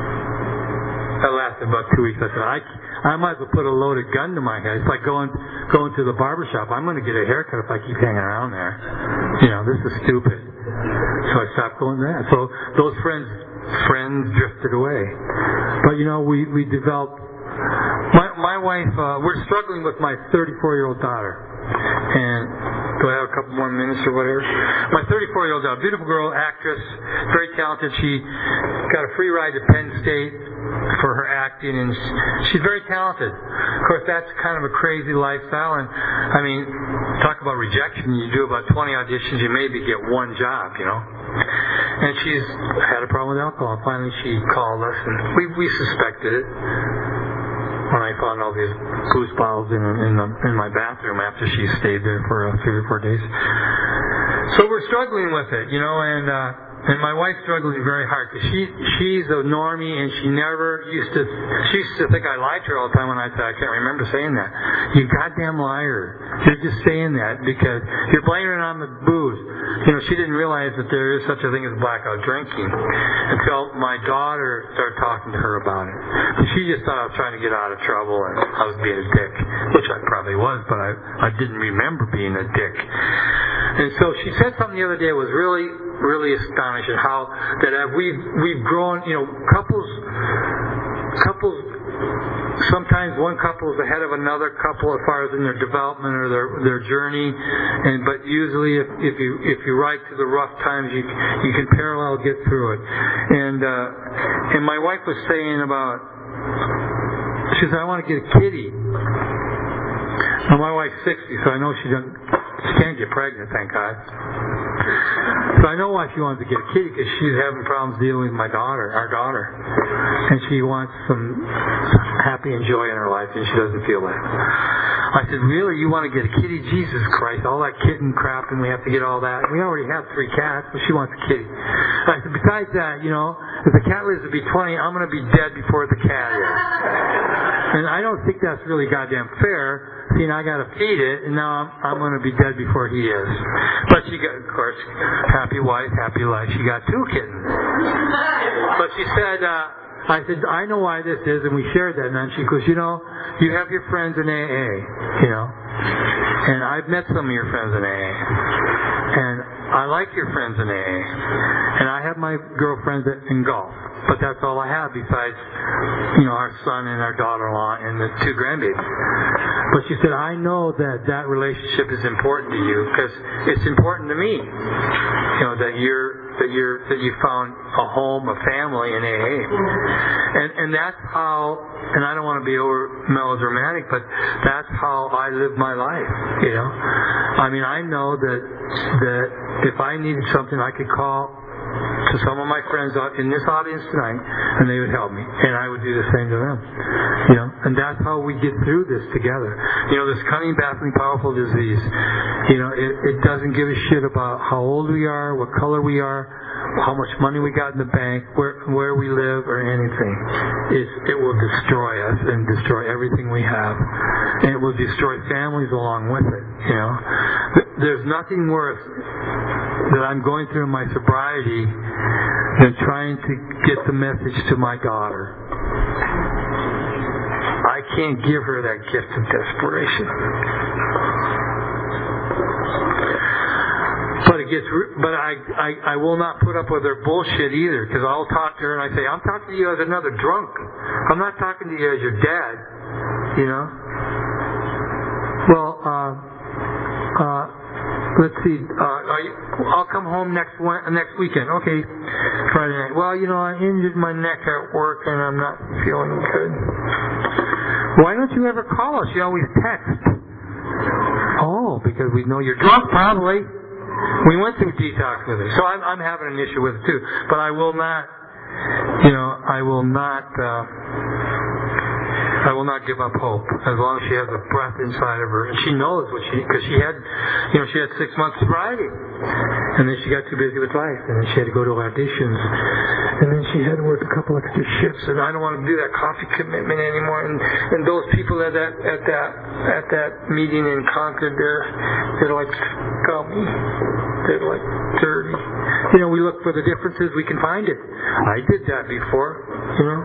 That lasted about two weeks. I said, I, I might as well put a loaded gun to my head. It's like going going to the barbershop. I'm going to get a haircut if I keep hanging around there. You know, this is stupid. So I stopped going there. So those friends friends drifted away. But you know, we we developed. My my wife. Uh, we're struggling with my thirty-four-year-old daughter. And do I have a couple more minutes or whatever? My thirty-four-year-old daughter, beautiful girl, actress, very talented. She got a free ride to Penn State for her acting, and she's very talented. Of course, that's kind of a crazy lifestyle, and I mean, talk about rejection. You do about twenty auditions, you maybe get one job, you know. And she's had a problem with alcohol. Finally, she called us, and we we suspected it when I found all these booze bottles in in, the, in my bathroom after she stayed there for uh, three or four days. So we're struggling with it, you know, and. Uh, And my wife's struggling very hard because she she's a normie and she never used to. She used to think I lied to her all the time when I said I can't remember saying that. You goddamn liar! You're just saying that because you're blaming it on the booze. You know, she didn't realize that there is such a thing as blackout drinking until my daughter started talking to her about it. And she just thought I was trying to get out of trouble and I was being a dick, which I probably was, but I I didn't remember being a dick. And so she said something the other day that was really, really astonishing. How that as we've we've grown, you know, couples, couples. Sometimes one couple is ahead of another couple as far as in their development or their their journey, and but usually if, if you if you ride through the rough times, you you can parallel get through it. And uh, and my wife was saying about, she said, I want to get a kitty. Now my wife's sixty, so I know she doesn't. She can't get pregnant, thank God. So I know why she wanted to get a kitty, because she's having problems dealing with my daughter, our daughter. And she wants some happy and joy in her life, and she doesn't feel that. I said, really? You want to get a kitty? Jesus Christ, all that kitten crap, and we have to get all that. We already have three cats, but she wants a kitty. I said, besides that, you know, if the cat lives to be twenty, I'm going to be dead before the cat is. And I don't think that's really goddamn fair. See, and I got to feed it, and now I'm, I'm going to be dead before he is. But she got, of course, happy wife, happy life. She got two kittens. But she said, uh, I said, I know why this is, and we shared that. And then she goes, you know, you have your friends in A A, you know, and I've met some of your friends in A A, and I like your friends in A A, and I have my girlfriends in golf. But that's all I have besides, you know, our son and our daughter-in-law and the two grandbabies. But she said, I know that that relationship is important to you because it's important to me. You know, that you're that you're that you found a home, a family in A A, and and that's how. And I don't want to be over melodramatic, but that's how I live my life. You know, I mean, I know that that if I needed something, I could call to some of my friends in this audience tonight, and they would help me, and I would do the same to them. You know, and that's how we get through this together. You know, this cunning, baffling, powerful disease. You know, it, it doesn't give a shit about how old we are, what color we are, how much money we got in the bank, where where we live, or anything. It's, it will destroy us and destroy everything we have. And it will destroy families along with it, you know. There's nothing worse that I'm going through in my sobriety than trying to get the message to my daughter. I can't give her that gift of desperation. But it gets, but I, I, I will not put up with her bullshit either, because I'll talk to her and I say, I'm talking to you as another drunk. I'm not talking to you as your dad, you know. Well, uh, uh, let's see. Uh, are you, I'll come home next one, next weekend. Okay, Friday night. Well, you know, I injured my neck at work and I'm not feeling good. Why don't you ever call us? You always text. Oh, because we know you're drunk, probably. We went through detox with her, so I'm, I'm having an issue with it too. But I will not, you know, I will not, uh, I will not give up hope as long as she has a breath inside of her, and she knows what she, because she had, you know, she had six months sobriety, and then she got too busy with life, and then she had to go to auditions, and then she had to work a couple extra shifts, and I don't want to do that coffee commitment anymore. And, and those people at that at that at that meeting in Concord, they're they're like scummy. They're like dirty. You know, we look for the differences, we can find it. I did that before, you know.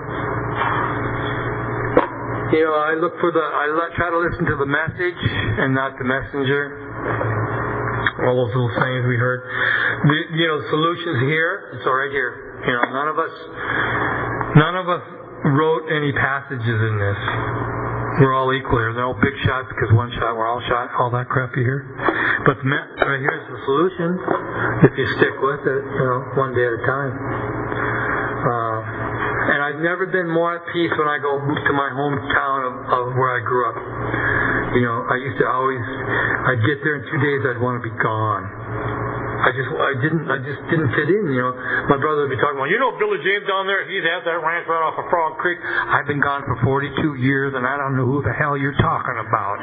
You know, I look for the, I try to listen to the message and not the messenger. All those little sayings we heard. The, you know, the solution's here. It's all right here. You know, none of us, none of us wrote any passages in this. We're all equal here. They're all big shots because one shot, we're all shot. All that crap you hear. But the, right here's the solution. If you stick with it, you know, one day at a time. Uh, and I've never been more at peace when I go to my hometown of, of where I grew up. You know, I used to always, I'd get there in two days, I'd want to be gone. I just, I didn't, I just didn't fit in, you know. My brother would be talking about, you know, Billy James down there, he's at that ranch right off of Frog Creek. I've been gone for forty-two years, and I don't know who the hell you're talking about.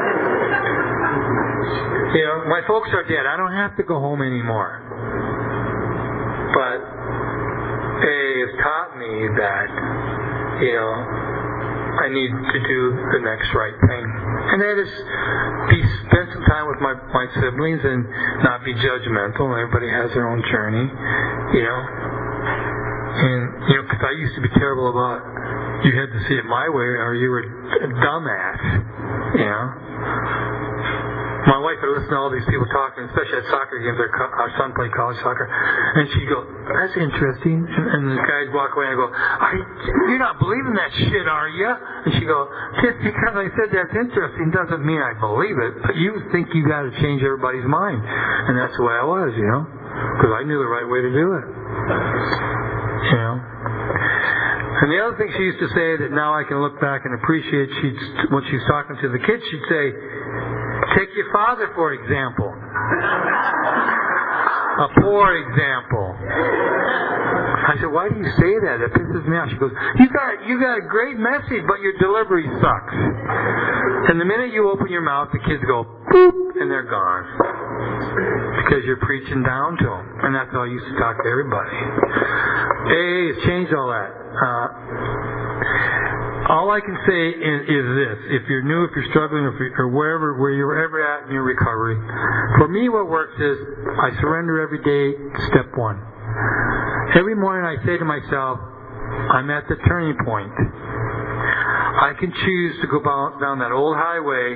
You know, my folks are dead. I don't have to go home anymore. But A A has taught me that, you know, I need to do the next right thing. And that is be spend some time with my, my siblings and not be judgmental. Everybody has their own journey, you know. And, you know, because I used to be terrible about you had to see it my way or you were a dumbass, you know. My wife would listen to all these people talking, especially at soccer games. Our, co- our son played college soccer. And she'd go, that's interesting. And, and the guys walk away and I go, are you, you're not believing that shit, are you? And she'd go, just because I said that's interesting doesn't mean I believe it. But you think you got to change everybody's mind. And that's the way I was, you know. Because I knew the right way to do it. You know. And the other thing she used to say that now I can look back and appreciate, she'd, when she's talking to the kids, she'd say, take your father, for example. A poor example. I said, why do you say that? That pisses me off. She goes, you got you got a great message, but your delivery sucks. And the minute you open your mouth, the kids go, boop, and they're gone. Because you're preaching down to them. And that's how I used to talk to everybody. A A has changed all that. Uh, All I can say is, is this: if you're new, if you're struggling, if you're, or wherever, where you're ever at in your recovery, for me, what works is I surrender every day. Step one. Every morning, I say to myself, "I'm at the turning point. I can choose to go down that old highway,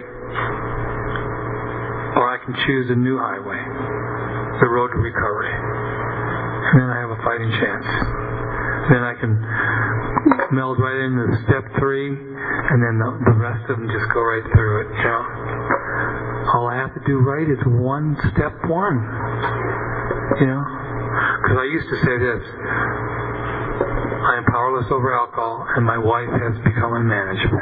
or I can choose a new highway, the road to recovery. And then I have a fighting chance. Then I can meld right into step three, and then the, the rest of them just go right through it. You know, all I have to do right is one step one. You know, because I used to say this: I am powerless over alcohol, and my wife has become unmanageable.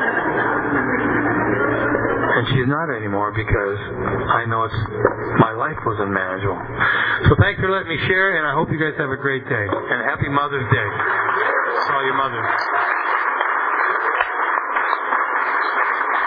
And she's not anymore because I know it's my life was unmanageable. So thanks for letting me share, and I hope you guys have a great day. And happy Mother's Day. All your mothers.